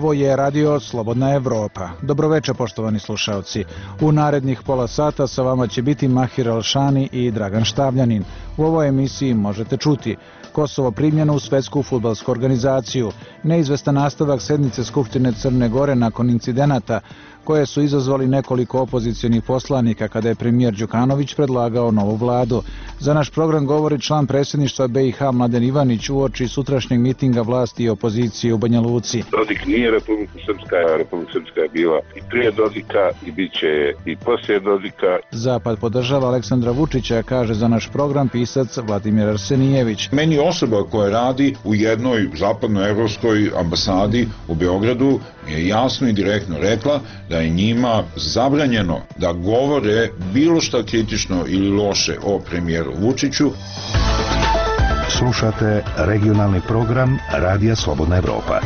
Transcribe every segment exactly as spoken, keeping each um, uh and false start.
Ovo je Radio Slobodna Evropa. Dobroveče, poštovani slušaoci. U narednih pola sata sa vama će biti Mahir Alšani i Dragan Štavljanin. U ovoj emisiji možete čuti: Kosovo primljeno u Svetsku fudbalsku organizaciju, neizvestan nastavak sednice Skupštine Crne Gore nakon incidenata koje su izazvali nekoliko opozicionih poslanika kada je premijer Đukanović predlagao novu vladu. Za naš program govori član predsjedništva B i H Mladen Ivanić uoči sutrašnjeg mitinga vlasti i opozicije u Banja Luci. Dodik nije Republika Srpska, a Republika Srpska je bila i prije Dodika i bit će i poslije Dodika. Zapad podržava Aleksandra Vučića, kaže za naš program pisac Vladimir Arsenijević. Meni osoba koja radi u jednoj zapadnoevropskoj ambasadi u Beogradu je jasno i direktno rekla da je njima zabranjeno da govore bilo šta kritično ili loše o premijeru Vučiću. Slušate regionalni program Radija Slobodna Evropa.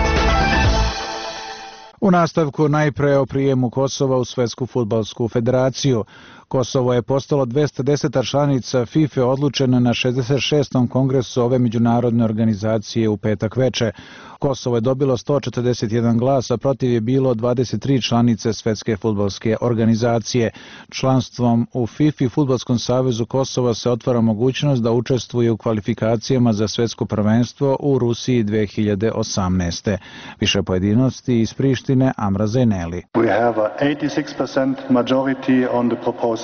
U nastavku najpre o prijemu Kosova u Svetsku fudbalsku federaciju. Kosovo je postalo dvesta deseta članica FIFA odlučena na šezdeset šestom kongresu ove međunarodne organizacije u petak veče. Kosovo je dobilo sto četrdeset jedan glas, a protiv je bilo dvadeset tri članice Svetske fudbalske organizacije. Članstvom u FIFA i Fudbalskom savezu Kosova se otvara mogućnost da učestvuje u kvalifikacijama za svetsko prvenstvo u Rusiji dve hiljade osamnaeste. Više pojedinosti iz Prištine, Amra Zaineli. We have a eighty-six percent majority on the proposal.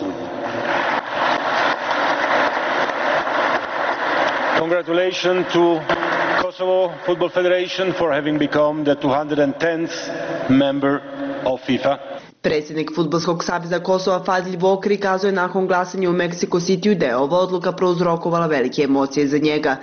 Congratulations to Kosovo Football Federation for having become the two hundred tenth member of FIFA. Predsjednik Fudbalskog saveza Kosova Fadil Vokri kazao je nakon glasanja u Mexico City da je ova odluka prouzrokovala velike emocije za njega.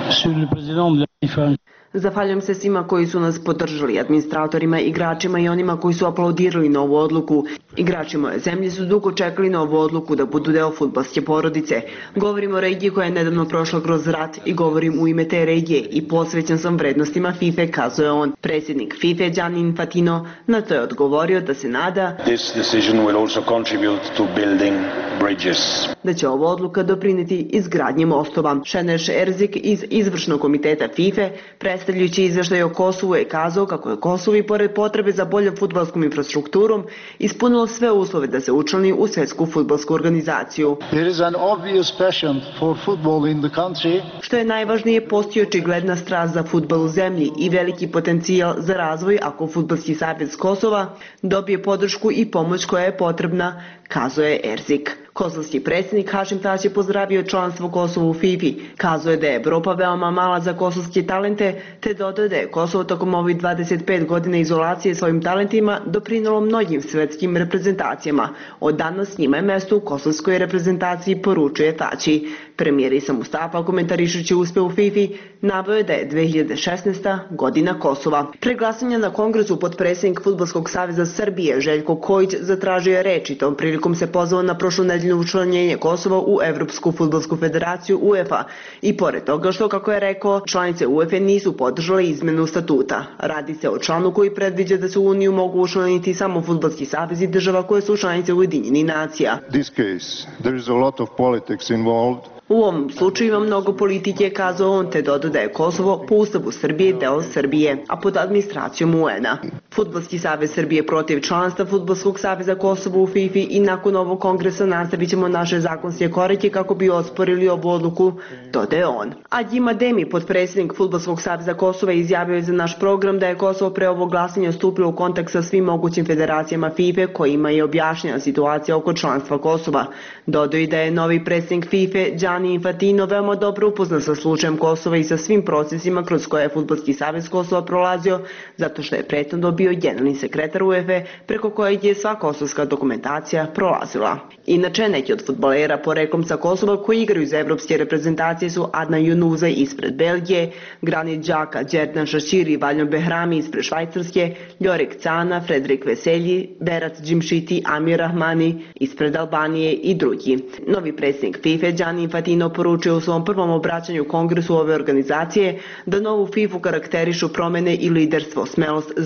Zahvaljujem se svima koji su nas podržali, administratorima, igračima i onima koji su aplaudirali na ovu odluku. Igrači moje zemlje su dugo čekali na ovu odluku da budu deo fudbalske porodice. Govorim o regiji koja je nedavno prošla kroz rat i govorim u ime te regije i posvećen sam vrednostima FIFA, kazao je on. Predsjednik FIFA Gianni Infantino na to je odgovorio da se nada This decision will also contribute to building bridges. Da će ova odluka doprineti izgradnji mostova. Šeneš Erzik iz izvršnog komiteta FIFA, predstavljajući izveštaj o Kosovu, je kazao kako je Kosovo i pored potrebe za boljom fudbalskom infrastrukturom ispunilo sve uslove da se učlani u Svetsku fudbalsku organizaciju. There is an obvious passion for football in the country. Što je najvažnije, postoji očigledna strast za fudbal u zemlji i veliki potencijal za razvoj ako Fudbalski savez Kosova dobije podršku i pomoć koja je potrebna, kazao je Erzik. Kosovski predsjednik Hašim Tač je pozdravio članstvo Kosova u FIFA. Kazao je da je Evropa veoma mala za kosovske talente, te dodao da je Kosovo tokom ovih dvadeset pet godina izolacije svojim talentima doprinalo mnogim svetskim reprezentacijama. Od danas njima je mesto u kosovskoj reprezentaciji, poručuje Tači. Premijer Isa Mustafa, komentarišući uspeh u FIFA, naveo je da je dve hiljade šesnaesta godina Kosova. Pre glasanja na kongresu potpredsjednik Fudbalskog saveza Srbije Željko Kojić zatražio je reč i tom prilikom se pozvao na prošlu nedelju učlanjenje Kosova u Evropsku fudbalsku federaciju UEFA i pored toga što, kako je rekao, članice UEFA nisu podržale izmenu statuta. Radi se o članu koji predviđa da se u Uniju mogu učlaniti samo fudbalski savezi država koje su članice Ujedinjenih nacija. This case, there is a lot of politics involved. U ovom slučaju ima mnogo politike, kazao on, te dodao da je Kosovo po ustavu Srbije deo Srbije, a pod administracijom U N-a. Fudbalski savez Srbije protiv članstva Fudbalskog saveza Kosova u FIFA i nakon ovog kongresa nastavit ćemo naše zakonske korake kako bi osporili ovu odluku, dodaje on. Adjim Ademi, potpredsjednik Fudbalskog saveza Kosova, izjavio je za naš program da je Kosovo pre ovog glasanja stupilo u kontakt sa svim mogućim federacijama FIFA kojima je objašnjena situacija oko članstva Kosova. Dodao i da je novi predsjednik FIFA Gianni Infantino veoma dobro upoznan sa slučajem Kosova i sa svim procesima kroz koje je Fudbalski savez Kosova prolazio, zato što je prethodno bio generalni sekretar UEFA preko kojeg je sva kosovska dokumentacija prolazila. Inače, neki od fudbalera poreklom sa Kosova koji igraju za evropske reprezentacije su Adnan Junuza ispred Belgije, Granit Xhaka, Džerdan Šaširi i Valjon Behrami ispred Švajcarske, Ljorik Cana, Fredrik Veselji, Berat Džimšiti, Amir Rahmani ispred Albanije i drugi. Novi predsjednik FIFA Gianni Infantino poručio u svom prvom obraćanju kongresu ove organizacije da novu FIFA karakterišu promene i liderstvo, smelost za teške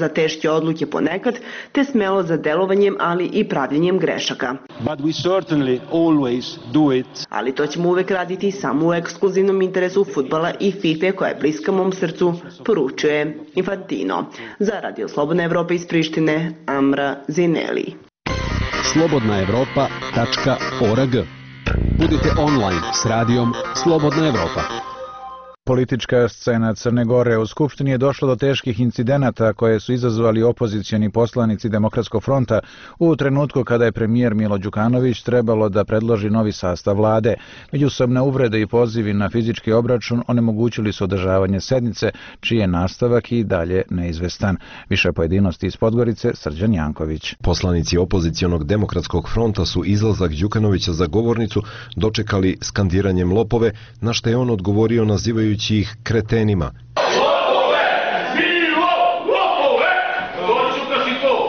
odluke ponekad, te smelost za delovanjem, ali i pravljenjem grešaka. But we certainly always do it. Ali to ćemo uvek raditi samo u ekskluzivnom interesu fudbala i FIFA koja je bliska mom srcu, poručuje Infantino. Za Radio Slobodna Evropa iz Prištine, Amra Zineli. slobodna evropa tačka org. Budite online s radijom Slobodna Evropa. Politička scena Crne Gore. U Skupštini je došlo do teških incidenata koje su izazvali opozicioni poslanici Demokratskog fronta u trenutku kada je premijer Milo Đukanović trebalo da predloži novi sastav vlade. Međusobne uvrede i pozivi na fizički obračun onemogućili su održavanje sednice, čiji je nastavak i dalje neizvestan. Više pojedinosti iz Podgorice, Srđan Janković. Poslanici opozicionog Demokratskog fronta su izlazak Đukanovića za govornicu dočekali skandiranjem lopove, na što je on odgovorio nazivajući ih kretenima. Lopove! Svi lopove! Doću da si to!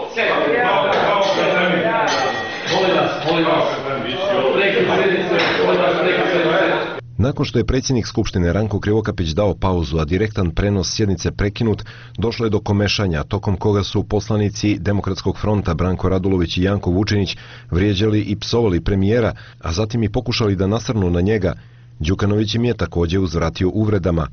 Nakon što je predsjednik Skupštine Ranko Krivokapić dao pauzu, a direktan prenos sjednice prekinut, došlo je do komešanja, tokom koga su poslanici Demokratskog fronta Branko Radulović i Janko Vučinić vrijeđali i psovali premijera, a zatim i pokušali da nasrnu na njega. Đukanović im je također uzvratio uvredama.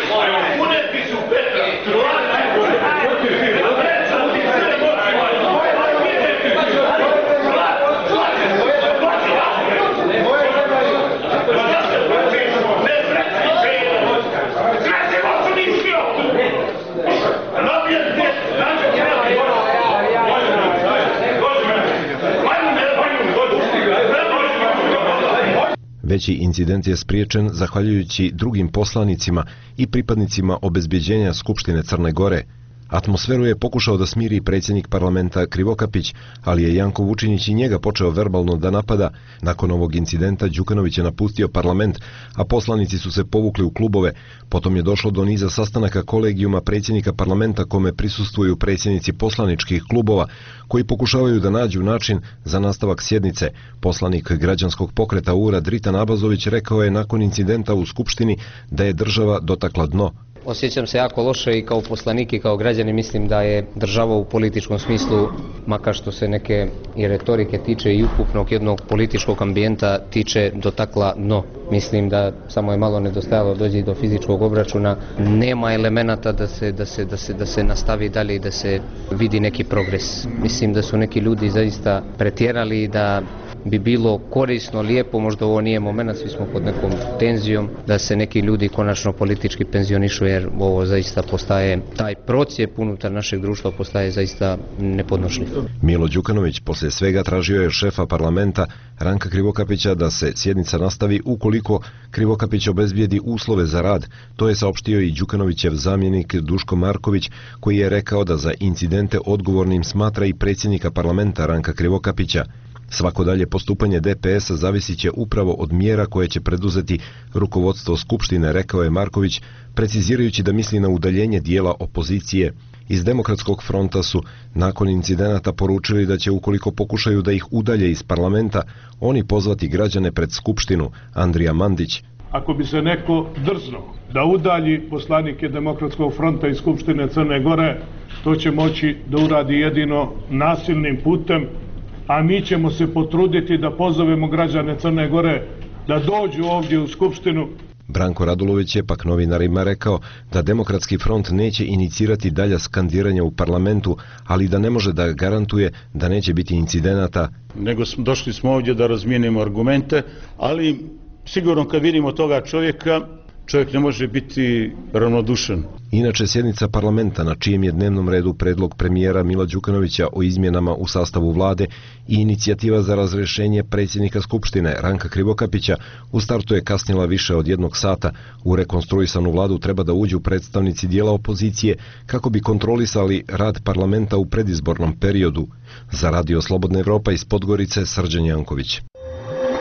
Veći incident je spriječen zahvaljujući drugim poslanicima i pripadnicima obezbeđenja Skupštine Crne Gore. Atmosferu je pokušao da smiri predsjednik parlamenta Krivokapić, ali je Janko Vučinić i njega počeo verbalno da napada. Nakon ovog incidenta Đukanović je napustio parlament, a poslanici su se povukli u klubove. Potom je došlo do niza sastanaka kolegijuma predsjednika parlamenta kome prisustvuju predsjednici poslaničkih klubova, koji pokušavaju da nađu način za nastavak sjednice. Poslanik građanskog pokreta U R A Dritan Abazović rekao je nakon incidenta u Skupštini da je država dotakla dno. Osjećam se jako loše i kao poslanik i kao građani mislim da je država u političkom smislu, makar što se neke i retorike tiče i ukupnog jednog političkog ambijenta tiče, dotakla dno. Mislim da samo je malo nedostajalo dođe do fizičkog obračuna. Nema elemenata da se, da se, da se, da se nastavi dalje i da se vidi neki progres. Mislim da su neki ljudi zaista pretjerali i da bi bilo korisno, lijepo, možda ovo nije moment, svi smo pod nekom tenzijom, da se neki ljudi konačno politički penzionišu, jer ovo zaista postaje, taj procijep unutar našeg društva postaje zaista nepodnošljiv. Milo Đukanović poslije svega tražio je šefa parlamenta Ranka Krivokapića da se sjednica nastavi ukoliko Krivokapić obezbijedi uslove za rad. To je saopštio i Đukanovićev zamjenik Duško Marković, koji je rekao da za incidente odgovornim smatra i predsjednika parlamenta Ranka Krivokapića. Svako dalje postupanje D P S-a zavisit će upravo od mjera koje će preduzeti rukovodstvo Skupštine, rekao je Marković, precizirajući da misli na udaljenje dijela opozicije. Iz Demokratskog fronta su nakon incidenata poručili da će, ukoliko pokušaju da ih udalje iz parlamenta, oni pozvati građane pred Skupštinu. Andrija Mandić. Ako bi se neko drznuo da udalji poslanike Demokratskog fronta iz Skupštine Crne Gore, to će moći da uradi jedino nasilnim putem, a mi ćemo se potruditi da pozovemo građane Crne Gore da dođu ovdje u Skupštinu. Branko Radulović je pak novinarima rekao da Demokratski front neće inicirati dalja skandiranja u parlamentu, ali da ne može da garantuje da neće biti incidenata. Nego došli smo ovdje da razmijenimo argumente, ali sigurno kad vidimo toga čovjeka, čovjek ne može biti ravnodušan. Inače, sjednica parlamenta na čijem je dnevnom redu predlog premijera Mila Đukanovića o izmjenama u sastavu vlade i inicijativa za razrješenje predsjednika Skupštine Ranka Krivokapića u startu je kasnila više od jednog sata. U rekonstruisanu vladu treba da uđu predstavnici dijela opozicije kako bi kontrolisali rad parlamenta u predizbornom periodu. Za Radio Slobodna Evropa iz Podgorice, Srđan Janković.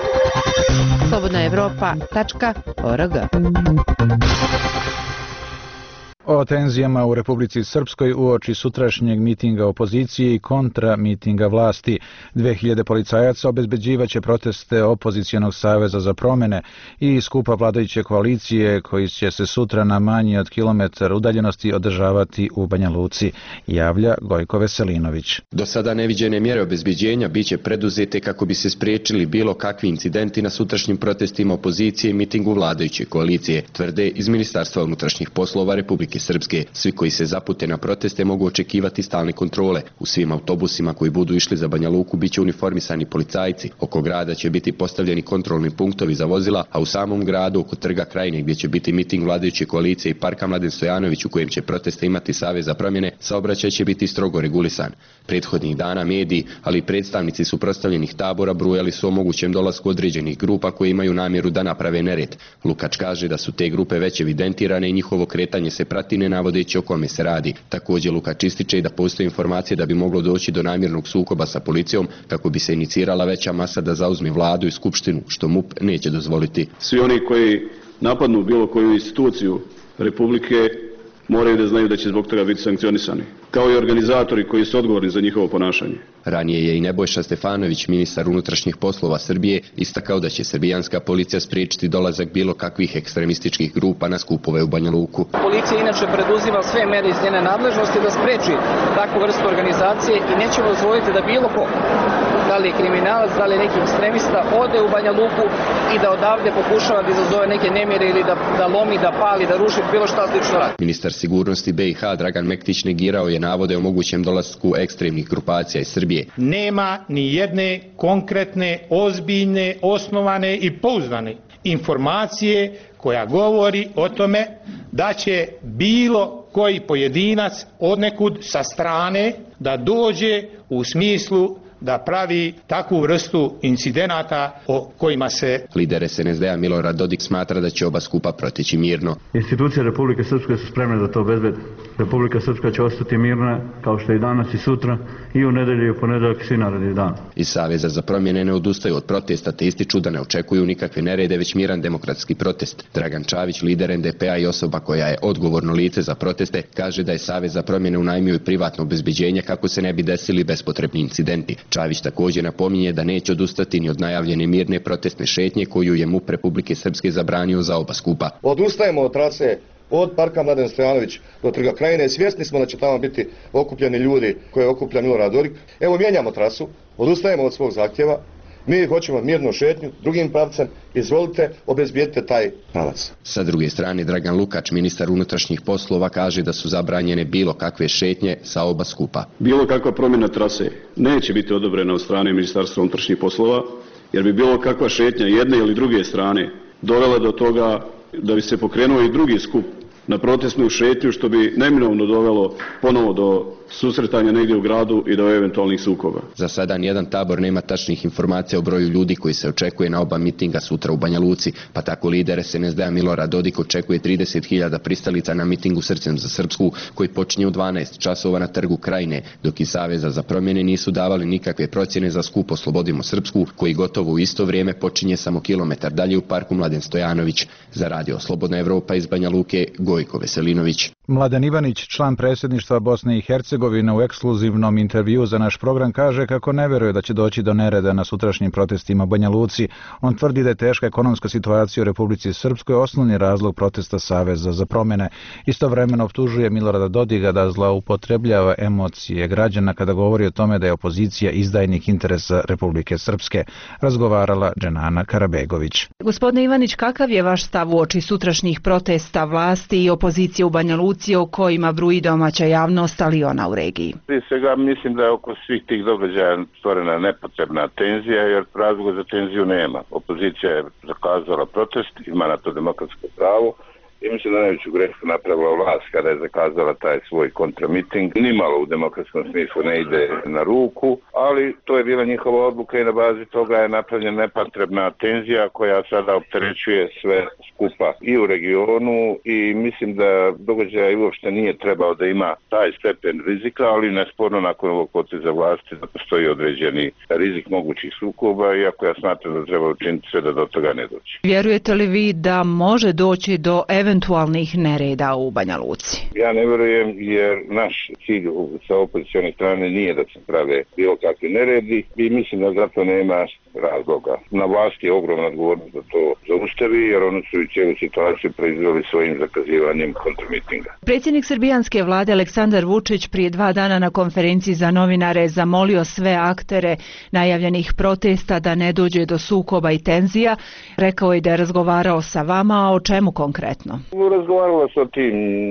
slobodna evropa tačka org. O tenzijama u Republici Srpskoj uoči sutrašnjeg mitinga opozicije i kontra mitinga vlasti. dve hiljade policajaca obezbeđivaće proteste Opozicionog saveza za promene i skupa vladajuće koalicije koji će se sutra na manje od kilometar udaljenosti održavati u Banja Luci, javlja Gojko Veselinović. Do sada neviđene mjere obezbeđenja biće preduzete kako bi se spriječili bilo kakvi incidenti na sutrašnjim protestima opozicije i mitingu vladajuće koalicije, tvrde iz Ministarstva unutrašnjih poslova Republike Srpske. Svi koji se zapute na proteste mogu očekivati stalne kontrole. U svim autobusima koji budu išli za Banja Luku biće uniformisani policajci. Oko grada će biti postavljeni kontrolni punktovi za vozila, a u samom gradu oko Trga Krajine gdje će biti miting vladajuće koalicije i Parka Mladen Stojanović u kojem će proteste imati Savez za promjene, saobraćaj će biti strogo regulisan. Prethodnih dana mediji, ali i predstavnici suprotstavljenih tabora brujali su o mogućem dolasku određenih grupa koje imaju namjeru da naprave nered. Lukač kaže da su te grupe već evidentirane i njihovo kretanje se prati ne navodeći o kome se radi. Također Lukač ističe da postoje informacije da bi moglo doći do namjernog sukoba sa policijom kako bi se inicirala veća masa da zauzme vladu i skupštinu, što M U P neće dozvoliti. Svi oni koji napadnu bilo koju instituciju Republike moraju da znaju da će zbog toga biti sankcionisani, kao i organizatori koji su odgovorni za njihovo ponašanje. Ranije je i Nebojša Stefanović, ministar unutrašnjih poslova Srbije, istakao da će srbijanska policija spriječiti dolazak bilo kakvih ekstremističkih grupa na skupove u Banja Luku. Policija inače preduzima sve mere iz njene nadležnosti da spreči takvu vrstu organizacije i nećemo dozvoliti da bilo ko, da li je kriminalac, da li je neki ekstremista, ode u Banja Luku i da odavde pokušava da izazove neke nemire ili da, da lomi, da pali, da ruši, bilo šta slično radi. Ministar sigurnosti B i H Dragan Mektić negirao je navode o mogućem dolasku ekstremnih grupacija iz Srbije. Nema ni jedne konkretne, ozbiljne, osnovane i pouzdane informacije koja govori o tome da će bilo koji pojedinac odnekud sa strane da dođe u smislu da pravi takvu vrstu incidenata o kojima se... Lider S N S D-a Milorad Dodik smatra da će oba skupa proteći mirno. Institucije Republike Srpske su spremne da to obezbede. Republika Srpska će ostati mirna kao što i danas i sutra i u nedelju i u ponedeljak i svi naredni dan. Iz Saveza za promjene ne odustaju od protesta te ističu da ne očekuju nikakve nerede već miran demokratski protest. Dragan Čavić, lider N D P-a i osoba koja je odgovorno lice za proteste, kaže da je Savez za promjene unajmio i privatno obezbeđenje kako se ne bi desili bespotrebni incidenti. Čavić također napominje da neće odustati ni od najavljene mirne protestne šetnje koju je M U P Republike Srpske zabranio za oba skupa. Odustajemo od trase od Parka Mladen Stojanović do Trga Krajine. Svjesni smo da će tamo biti okupljeni ljudi koje okuplja Milorad Dodik. Evo, mijenjamo trasu, odustajemo od svog zahtjeva. Mi hoćemo mirnu šetnju drugim pravcem, izvolite, obezbijedite taj pravac. Sa druge strane, Dragan Lukač, ministar unutrašnjih poslova, kaže da su zabranjene bilo kakve šetnje sa oba skupa. Bilo kakva promjena trase neće biti odobrena od strane Ministarstva unutrašnjih poslova, jer bi bilo kakva šetnja jedne ili druge strane dovela do toga da bi se pokrenuo i drugi skup na protestnu šetnju, što bi neminovno dovelo ponovo do susretanja negdje u gradu i do eventualnih sukoba. Za sada nijedan tabor nema tačnih informacija o broju ljudi koji se očekuje na oba mitinga sutra u Banja Luci, pa tako lider S N S D-a Milorad Dodik očekuje trideset hiljada pristalica na mitingu Srcem za Srpsku koji počinje u dvanaest časova na Trgu Krajine, dok iz Saveza za promjene nisu davali nikakve procjene za skup Oslobodimo Srpsku koji gotovo u isto vrijeme počinje samo kilometar dalje u Parku Mladen Stojanović. Za radio Slobodna Evropa iz Banja Luke, Gojko Veselinović. Mladen Ivanić, član predsjedništva Bosne i Hercegovine, u ekskluzivnom intervjuu za naš program kaže kako ne vjeruje da će doći do nereda na sutrašnjim protestima u Banja Luci. On tvrdi da je teška ekonomska situacija u Republici Srpskoj osnovni razlog protesta Saveza za promjene. Istovremeno optužuje Milorada Dodiga da zloupotrebljava emocije građana kada govori o tome da je opozicija izdajnik interesa Republike Srpske. Razgovarala Dženana Karabegović. Gospodine Ivanić, kakav je vaš stav uoči sutrašnjih protesta vlasti i opozicije u Banja Luci o kojima bruji domaća javnost, ali i ona u regiji? Prije svega mislim da je oko svih tih događaja stvorena nepotrebna tenzija, jer razloga za tenziju nema. Opozicija je zakazala protest, ima na to demokratsko pravo i mislim da najveću grešku napravila vlast kada je zakazala taj svoj kontramiting. Nimalo u demokratskom smislu ne ide na ruku, ali to je bila njihova odluka i na bazi toga je napravljena nepotrebna tenzija koja sada opterećuje sve skupa i u regionu i mislim da događaj uopšte nije trebao da ima taj stepen rizika, ali nesporno nakon ovog poteza vlasti da postoji određeni rizik mogućih sukoba, iako ja smatram da treba učiniti sve da do toga ne doći. Vjerujete li vi da može doći do eventualnog eventualnih nereda u Banja Luci? Ja ne vjerujem jer naš cilj sa opozicione strane nije da se prave bilo kakvi neredi i mislim da zato nema razloga. Na vlasti je ogromna odgovornost da to zaustavi jer oni su i cijelu situaciju proizveli svojim zakazivanjem kontramitinga. Predsjednik srbijanske vlade Aleksandar Vučić prije dva dana na konferenciji za novinare zamolio sve aktere najavljenih protesta da ne dođe do sukoba i tenzija. Rekao je da je razgovarao sa vama, a o čemu konkretno? Razgovaralo se o tim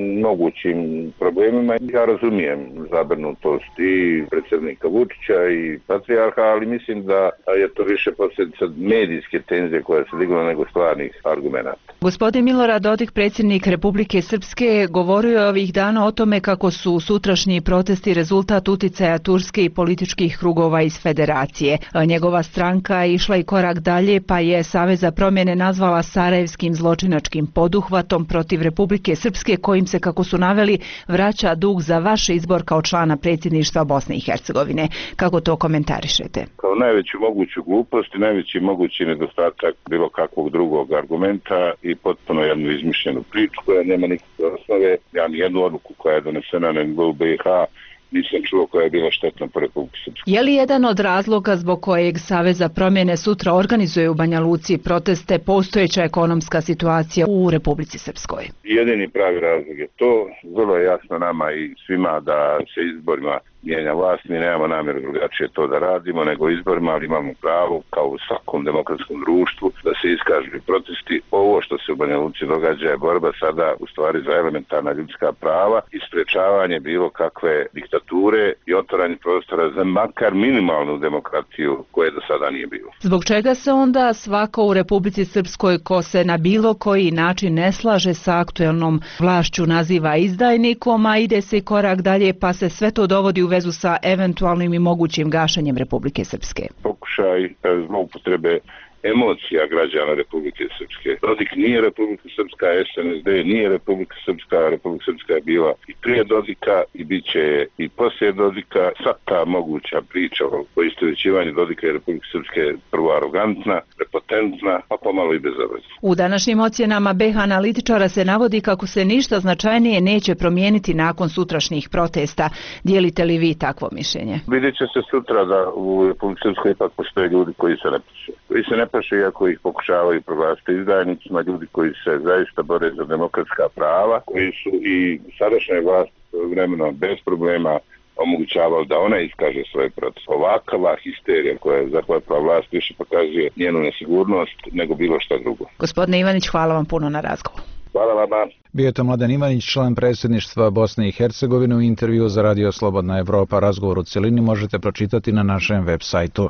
mogućim problemima. Ja razumijem zabrinutost i predsjednika Vučića i patrijarha, ali mislim da je to više posljedica medijske tenzije koja se digla nego stvarnih argumenata. Gospodin Milorad Dodik, predsjednik Republike Srpske, govorio je ovih dana o tome kako su sutrašnji protesti rezultat uticaja Turske i političkih krugova iz federacije. Njegova stranka je išla i korak dalje pa je Savez za promjene nazvala sarajevskim zločinačkim poduhvatom protiv Republike Srpske kojim se, kako su naveli, vraća dug za vaš izbor kao člana predsjedništva Bosne i Hercegovine. Kako to komentarišete? Kao najveću moguću glupost i najveći mogući nedostatak bilo kakvog drugog argumenta i potpuno jednu izmišljenu priču koja nema nikakve osnove. Ja ni jednu odluku koja je donesena na nivou B i H nisam čuo koja je bila štetna po Republike Srpske. Je li jedan od razloga zbog kojeg Savez za promjene sutra organizuje u Banja Luci proteste postojeća ekonomska situacija u Republici Srpskoj? Jedini pravi razlog je to. Vrlo je jasno nama i svima da se izborima mijenja vlast. Mi nemamo namjeru drugačije to da radimo nego izborima, ali imamo pravo kao u svakom demokratskom društvu da se iskažu protesti. Ovo što se u Banja Luci događa je borba sada u stvari za elementarna ljudska prava i sprečavanje bilo kakve diktature i otvaranje prostora za makar minimalnu demokratiju koje do sada nije bilo. Zbog čega se onda svako u Republici Srpskoj ko se na bilo koji način ne slaže sa aktuelnom vlašću naziva izdajnikom, a ide se korak dalje pa se sve to dovodi u vezu sa eventualnim i mogućim gašenjem Republike Srpske? Pokušaj zloupotrebe emocija građana Republike Srpske. Dodik nije Republika Srpska, S N S D nije Republika Srpska, Republika Srpska je bila i prije Dodika i bit će i poslije Dodika. Sad ta moguća priča o poistovjećivanju Dodika i Republike Srpske je prvo arogantna, prepotentna, a pomalo i bezobrazna. U današnjim ocjenama B iH analitičara se navodi kako se ništa značajnije neće promijeniti nakon sutrašnjih protesta. Dijelite li vi takvo mišljenje? Vidjet će se sutra da u Republike Srpskoj ipak postoje ljudi koji se ne paše. Koji se ne paše iako ih pokušavaju proglasiti izdajnicima, ljudi koji se zaista bore za demokratska prava, koji su i sadašnje vlast vremeno bez problema omogućavali da ona iskaže svoje proteste. Ovakava histerija koja je zahvatila vlast više pokazuje njenu nesigurnost nego bilo šta drugo. Gospodine Ivanić, hvala vam puno na razgovoru. Hvala vama. Bio je to Mladen Ivanić, član predsjedništva Bosne i Hercegovine, u intervju za Radio Slobodna Evropa. Razgovor u cjelini možete pročitati na našem web sajtu.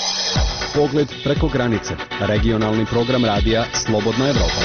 Pogled preko granice. Regionalni program radija Slobodna Evropa.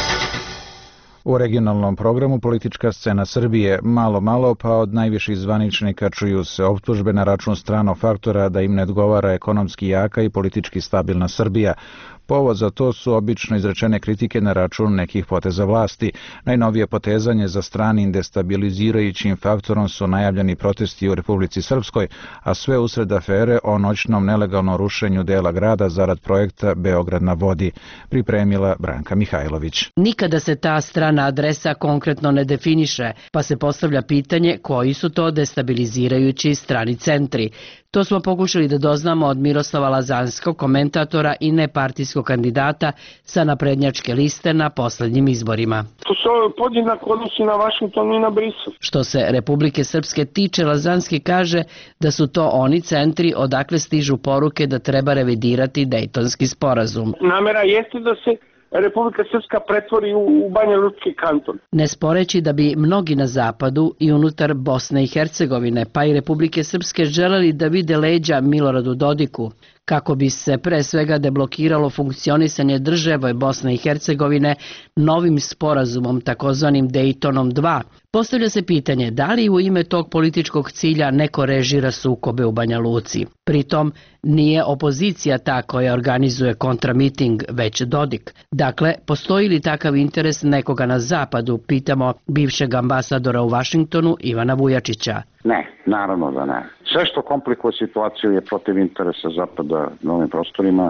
U regionalnom programu politička scena Srbije. Malo, malo pa od najviših zvaničnika čuju se optužbe na račun stranog faktora da im ne odgovara ekonomski jaka i politički stabilna Srbija. Povod za to su obično izrečene kritike na račun nekih poteza vlasti. Najnovije potezanje za stranim destabilizirajućim faktorom su najavljeni protesti u Republici Srpskoj, a sve usred afere o noćnom nelegalnom rušenju dela grada zarad projekta Beograd na vodi, pripremila Branka Mihajlović. Nikada se ta strana adresa konkretno ne definiše, pa se postavlja pitanje koji su to destabilizirajući strani centri. To smo pokušali da doznamo od Miroslava Lazanskog, komentatora i nepartijskog kandidata sa naprednjačke liste na poslednjim izborima. To se podjednako odnosi na Vašington i na Brisel. Što se Republike Srpske tiče, Lazanski kaže da su to oni centri odakle stižu poruke da treba revidirati Dejtonski sporazum. Namera jeste da se Republika Srpska pretvori u Banja Lučki kanton. Ne sporeći da bi mnogi na zapadu i unutar Bosne i Hercegovine pa i Republike Srpske želeli da vide leđa Miloradu Dodiku, kako bi se pre svega deblokiralo funkcionisanje države Bosne i Hercegovine novim sporazumom takozvanim Dejtonom dva. Postavlja se pitanje da li u ime tog političkog cilja neko režira sukobe u Banja Luci. Pritom nije opozicija ta koja organizuje kontramiting, već Dodik. Dakle, postoji li takav interes nekoga na zapadu, pitamo bivšeg ambasadora u Vašingtonu Ivana Vujačića. Ne, naravno da ne. Sve što komplikuje situaciju je protiv interesa zapada na ovim prostorima.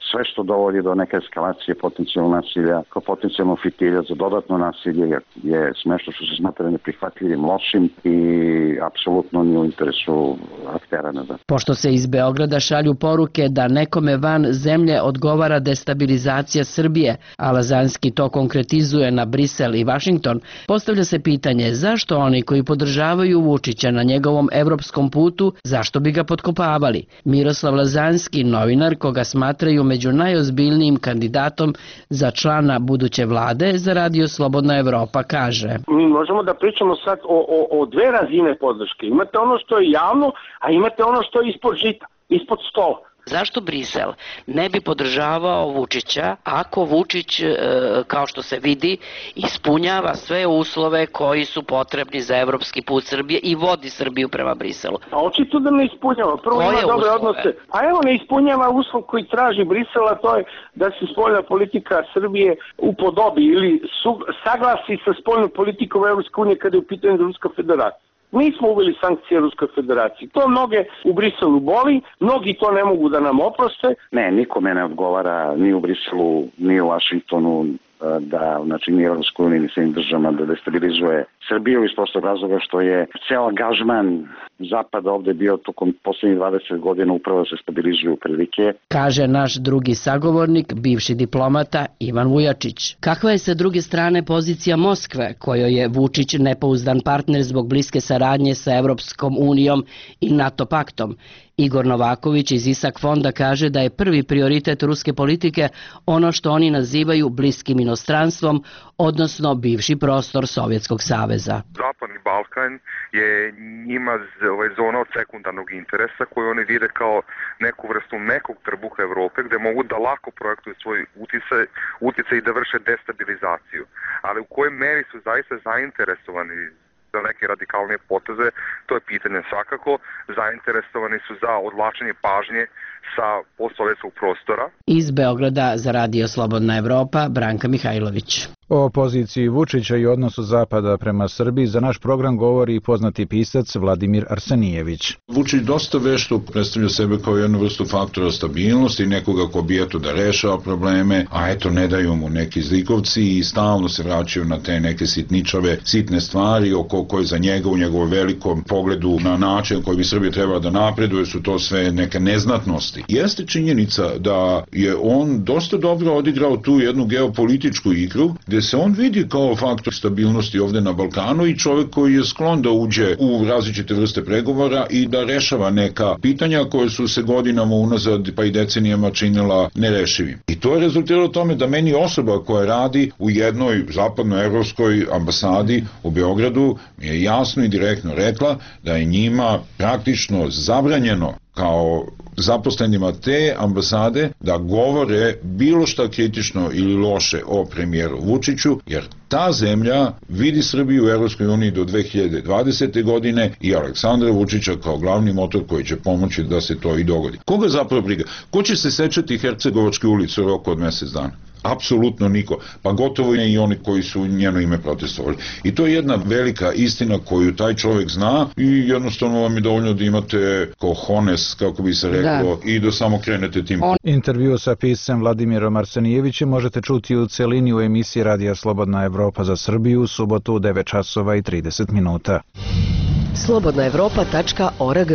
sve što dovodi do neke eskalacije potencijalnog nasilja, kao potencijalno fitilja za dodatno nasilje je smešno što se smatra neprihvatljivim, lošim i apsolutno nije u interesu aktera. Pošto se iz Beograda šalju poruke da nekome van zemlje odgovara destabilizacija Srbije, a Lazanski to konkretizuje na Brisel i Vašington, postavlja se pitanje zašto oni koji podržavaju Vučića na njegovom evropskom putu, zašto bi ga potkopavali? Miroslav Lazanski, novinar koga smatraju među najozbiljnijim kandidatom za člana buduće vlade, za Radio Slobodna Evropa kaže: Mi možemo da pričamo sad o, o, o dve razine podrške. Imate ono što je javno, a imate ono što je ispod žita, ispod stola. Zašto Brisel ne bi podržavao Vučića ako Vučić, kao što se vidi, ispunjava sve uslove koji su potrebni za evropski put Srbije i vodi Srbiju prema Briselu? A očito da ne ispunjava. Prvo ima dobre odnose. A evo ne ispunjava uslov koji traži Brisela, to je da se spoljna politika Srbije upodobi ili su, saglasi sa spoljnom politikom Evropske unije kada je u pitanju Ruska federacija. Mi smo uveli sankcije Ruskoj federaciji. To mnoge u Briselu boli, mnogi to ne mogu da nam oproste. Ne, nikome ne odgovara ni u Briselu, ni u Vašingtonu da, znači, ni Evropskoj uniji, ni svim državama da destabilizuje Srbiju iz prostog razloga što je ceo angažman Zapada ovde bio tokom poslednjih dvadeset godina upravo da se stabilizuju prilike. Kaže naš drugi sagovornik, bivši diplomata Ivan Vujačić. Kakva je sa druge strane pozicija Moskve, kojoj je Vučić nepouzdan partner zbog bliske saradnje sa Evropskom unijom i NATO paktom? Igor Novaković iz Isak fonda kaže da je prvi prioritet ruske politike ono što oni nazivaju bliskim inostranstvom, odnosno bivši prostor Sovjetskog saveza. Zapadni Balkan je njima ovaj, zona od sekundarnog interesa koju oni vide kao neku vrstu mekog trbuha Evrope gde mogu da lako projektuju svoj uticaj, uticaj i da vrše destabilizaciju. Ali u kojoj meri su zaista zainteresovani za neke radikalne poteze, to je pitanje. Svakako zainteresovani su za odvlačenje pažnje sa postsovjetskog prostora. Iz Beograda za Radio Slobodna Evropa, Branka Mihajlović. O poziciji Vučića i odnosu Zapada prema Srbiji za naš program govori i poznati pisac Vladimir Arsenijević. Vučić dosta vešto predstavlja sebe kao jednu vrstu faktora stabilnosti, nekoga ko bi eto da rešava probleme, a eto ne daju mu neki zlikovci i stalno se vraćaju na te neke sitničave, sitne stvari oko koje za njega u njegovom velikom pogledu na način koji bi Srbija trebala da napreduje su to sve neke neznatnosti. Jeste činjenica da je on dosta dobro odigrao tu jednu geopolitičku igru, gde se on vidi kao faktor stabilnosti ovde na Balkanu i čovek koji je sklon da uđe u različite vrste pregovora i da rešava neka pitanja koje su se godinama unazad pa i decenijama činila nerešivim. I to je rezultiralo tome da meni osoba koja radi u jednoj zapadnoevropskoj ambasadi u Beogradu mi je jasno i direktno rekla da je njima praktično zabranjeno kao zaposlenima te ambasade da govore bilo šta kritično ili loše o premijeru Vučiću, jer ta zemlja vidi Srbiju u Evropskoj uniji do dve hiljade dvadesete. godine i Aleksandra Vučića kao glavni motor koji će pomoći da se to i dogodi. Koga zapravo briga? Ko će se sećati Hercegovačke ulice u roku od mesec dana? Apsolutno niko, pa gotovo ne i oni koji su njeno ime protestovali. I to je jedna velika istina koju taj čovjek zna i jednostavno vam je dovoljno da imate kohones, kako bi se reklo, da. I da samo krenete tim. Intervju sa piscem Vladimirom Arsenijevićem možete čuti u celini u emisiji Radija Slobodna Evropa za Srbiju u subotu u devet časova i trideset minuta. slobodna evropa tačka org.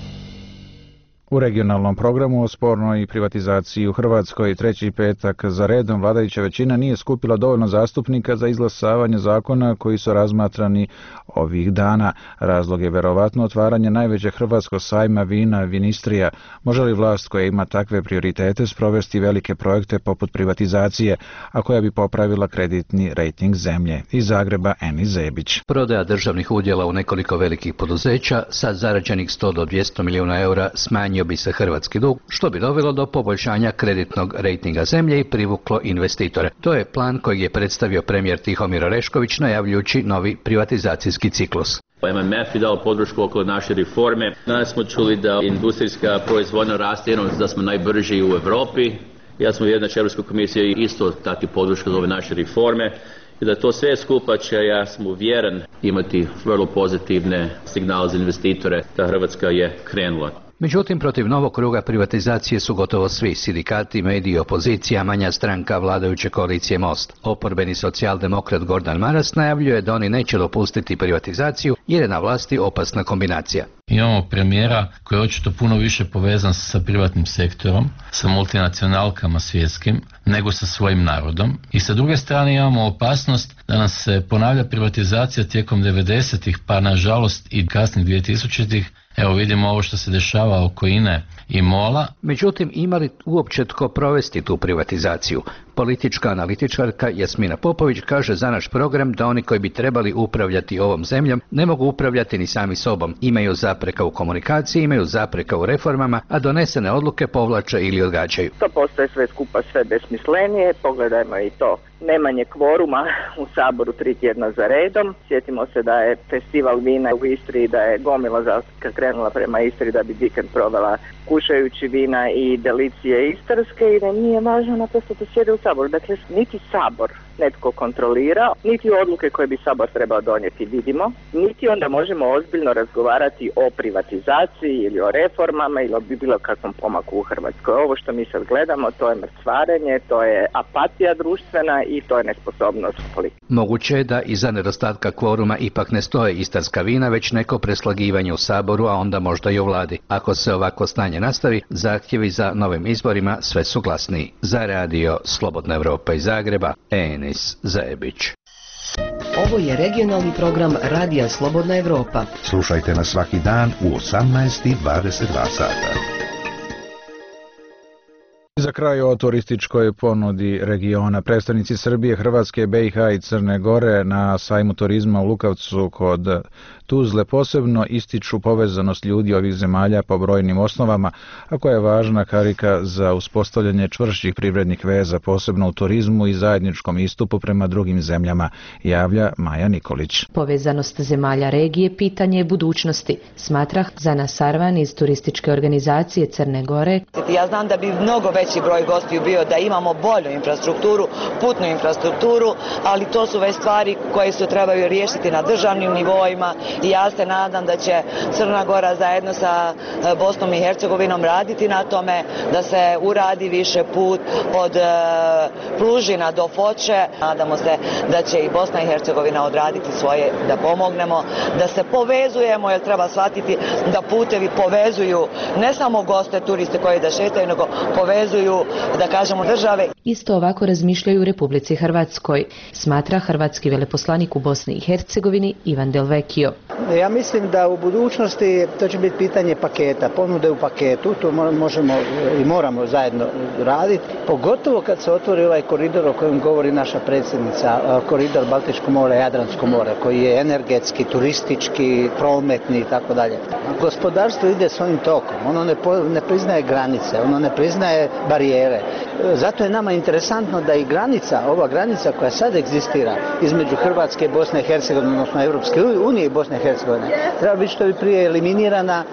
U regionalnom programu o spornoj privatizaciji u Hrvatskoj treći petak za redom vladajuća većina nije skupila dovoljno zastupnika za izglasavanje zakona koji su razmatrani ovih dana. Razlog je verovatno otvaranje najvećeg hrvatskog sajma vina Vinistrija. Može li vlast koja ima takve prioritete sprovesti velike projekte poput privatizacije, a koja bi popravila kreditni rejting zemlje? Iz Zagreba Eni Zebić. Prodaja državnih udjela u nekoliko velikih poduzeća sa zarađenih sto do dvjesto milijuna eura smanjio bi se hrvatski dug, što bi dovelo do poboljšanja kreditnog rejtinga zemlje i privuklo investitore. To je plan kojeg je predstavio premijer Tihomir Orešković najavljujući novi privatizacijski ciklus. M M F je dao podršku oko naše reforme. Danas smo čuli da industrijska proizvodnja raste, da smo najbrži u Evropi. Ja sam uvjeren da će Europska komisija isto dati podršku za ove naše reforme i da to sve skupa će, ja sam uvjeren, imati vrlo pozitivne signale za investitore da Hrvatska je krenula. Međutim, protiv novog kruga privatizacije su gotovo svi sindikati, mediji, opozicija, manja stranka vladajuće koalicije Most. Oporbeni socijaldemokrat Gordan Maras najavljuje da oni neće dopustiti privatizaciju jer je na vlasti opasna kombinacija. Imamo premijera koji je očito puno više povezan sa privatnim sektorom, sa multinacionalkama svjetskim, nego sa svojim narodom. I sa druge strane imamo opasnost da nam se ponavlja privatizacija tijekom devedesetih pa nažalost i kasnih dvije tisućitih. Evo vidimo ovo što se dešava oko I N E i MOL-a. Međutim, ima li uopće tko provesti tu privatizaciju? Politička analitičarka Jasmina Popović kaže za naš program da oni koji bi trebali upravljati ovom zemljom ne mogu upravljati ni sami sobom. Imaju zapreka u komunikaciji, imaju zapreka u reformama, a donesene odluke povlače ili odgađaju. To postaje sve skupa sve besmislenije. Pogledajmo i to. Nemanje kvoruma u Saboru tri tjedna za redom. Sjetimo se da je festival vina u Istri, da je gomila zastupnika krenula prema Istri da bi vikend provela kušajući vina i delicije istarske i da nije važno naprosto da sjede u Saboru. Dakle, niti Sabor netko kontrolira, niti odluke koje bi Sabor trebao donijeti vidimo, niti onda možemo ozbiljno razgovarati o privatizaciji ili o reformama ili o bilo kakvom pomaku u Hrvatskoj. Ovo što mi sad gledamo, to je mrcvarenje, to je apatija društvena i to je nesposobnost politike. Moguće je da iza nedostatka kvoruma ipak ne stoje istarska vina, već neko preslagivanje u Saboru, a onda možda i u vladi. Ako se ovako stanje nastavi, zahtjevi za novim izborima sve su glasniji. Za radio Slobodna Evropa iz Zagreba, Enis Zajebić. Ovo je regionalni program Radija Slobodna Evropa. Slušajte nas svaki dan u osamnaest i dvadeset dva sata. Za kraj o turističkoj ponudi regiona. Predstavnici Srbije, Hrvatske, B i H i Crne Gore na sajmu turizma u Lukavcu kod Tuzle posebno ističu povezanost ljudi ovih zemalja po brojnim osnovama, a koja je važna karika za uspostavljanje čvršćih privrednih veza, posebno u turizmu i zajedničkom istupu prema drugim zemljama, javlja Maja Nikolić. Povezanost zemalja regije pitanje je budućnosti, smatra Zana Sarvan iz turističke organizacije Crne Gore. Ja znam da bi mnogo veći broj gostiju bio da imamo bolju infrastrukturu, putnu infrastrukturu, ali to su već stvari koje se trebaju riješiti na državnim nivoima i ja se nadam da će Crna Gora zajedno sa Bosnom i Hercegovinom raditi na tome da se uradi više put od Plužina do Foče. Nadamo se da će i Bosna i Hercegovina odraditi svoje, da pomognemo, da se povezujemo, jer treba shvatiti da putevi povezuju ne samo goste, turiste koji da šetaju, nego povezuju, da kažemo, države. Isto ovako razmišljaju u Republici Hrvatskoj, smatra hrvatski veleposlanik u Bosni i Hercegovini Ivan Delvekio. Ja mislim da u budućnosti to će biti pitanje paketa, ponude u paketu, to možemo i moramo zajedno raditi, pogotovo kad se otvori ovaj koridor o kojem govori naša predsjednica, koridor Baltičko more, Jadransko more, koji je energetski, turistički, prometni i tako dalje. Gospodarstvo ide svojim tokom, ono ne, po, ne priznaje granice, ono ne priznaje barijere. Zato je nama interesantno da i granica, ova granica koja sad egzistira između Hrvatske, Bosne i Hercegovine, odnosno Europske unije i Bosne i Hercegovine, treba biti što bi prije eliminirana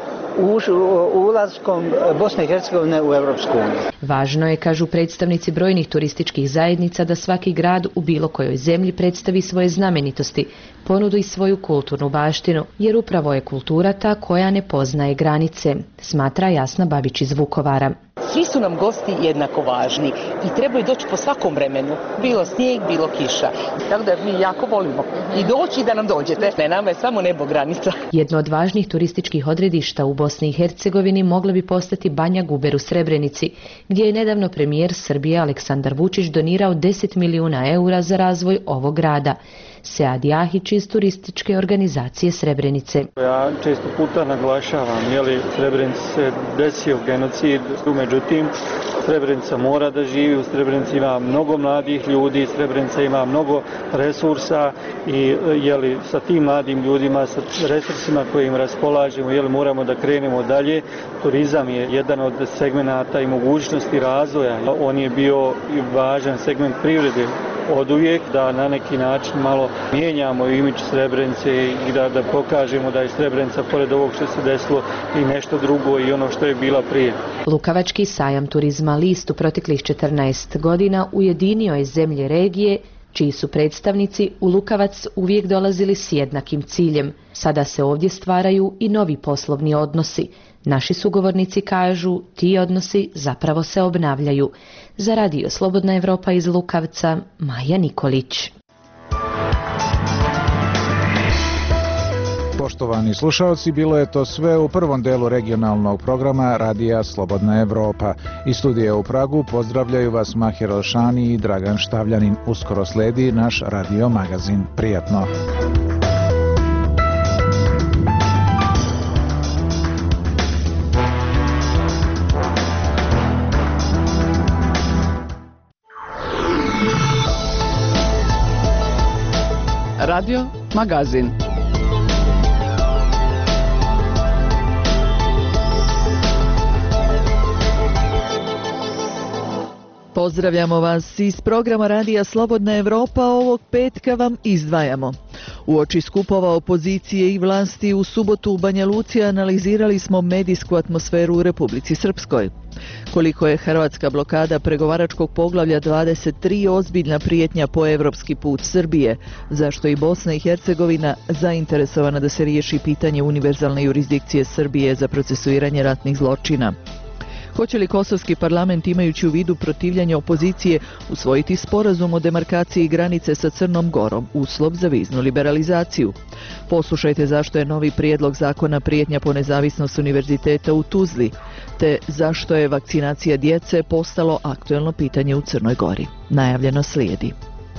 ulaskom Bosne i Hercegovine u Europsku uniju. Važno je, kažu predstavnici brojnih turističkih zajednica, da svaki grad u bilo kojoj zemlji predstavi svoje znamenitosti, ponudu i svoju kulturnu baštinu, jer upravo je kultura ta koja ne poznaje granice, smatra Jasna Babić iz Vukovara. Svi su nam gosti jednako važni i trebaju doći po svakom vremenu, bilo snijeg, bilo kiša. Tako da mi jako volimo i doći da nam dođete. Ne, nama je samo nebo granica. Jedno od važnih turističkih odredišta u Bosni i Hercegovini mogla bi postati Banja Guber u Srebrenici, gdje je nedavno premijer Srbije Aleksandar Vučić donirao deset milijuna eura za razvoj ovog grada. Sead Jahić iz turističke organizacije Srebrenice. Ja često puta naglašavam, je li Srebrenici se desio genocid, međutim Srebrenica mora da živi, u Srebrenici ima mnogo mladih ljudi, Srebrenica ima mnogo resursa i je li sa tim mladim ljudima, sa resursima kojim raspolažemo, je li moramo da krenemo dalje. Turizam je jedan od segmenata i mogućnosti razvoja. On je bio i važan segment privrede od uvijek, da na neki način malo mijenjamo imidž Srebrenice i da, da pokažemo da je Srebrenica pored ovog što se desilo i nešto drugo i ono što je bila prije. Lukavački sajam turizma List u proteklih četrnaest godina ujedinio je zemlje regije, čiji su predstavnici u Lukavac uvijek dolazili s jednakim ciljem. Sada se ovdje stvaraju i novi poslovni odnosi. Naši sugovornici kažu, ti odnosi zapravo se obnavljaju. Za Radio Slobodna Evropa iz Lukavca, Maja Nikolić. Poštovani slušalci, bilo je to sve u prvom delu regionalnog programa Radija Slobodna Evropa. Iz studija u Pragu pozdravljaju vas Mahir Alšani i Dragan Štavljanin. Uskoro sledi naš radio magazin. Prijatno! Radio magazin. Pozdravljamo vas iz programa Radija Slobodna Evropa. Ovog petka vam izdvajamo. Uoči skupova opozicije i vlasti u subotu u Banja Luci analizirali smo medijsku atmosferu u Republici Srpskoj. Koliko je hrvatska blokada pregovaračkog poglavlja dvadeset tri ozbiljna prijetnja po evropski put Srbije, zašto i Bosna i Hercegovina zainteresovana da se riješi pitanje univerzalne jurisdikcije Srbije za procesuiranje ratnih zločina. Hoće li kosovski parlament, imajući u vidu protivljanje opozicije, usvojiti sporazum o demarkaciji granice sa Crnom Gorom, uslov za viznu liberalizaciju? Poslušajte zašto je novi prijedlog zakona prijetnja po nezavisnost univerziteta u Tuzli, te zašto je vakcinacija djece postalo aktuelno pitanje u Crnoj Gori. Najavljeno slijedi.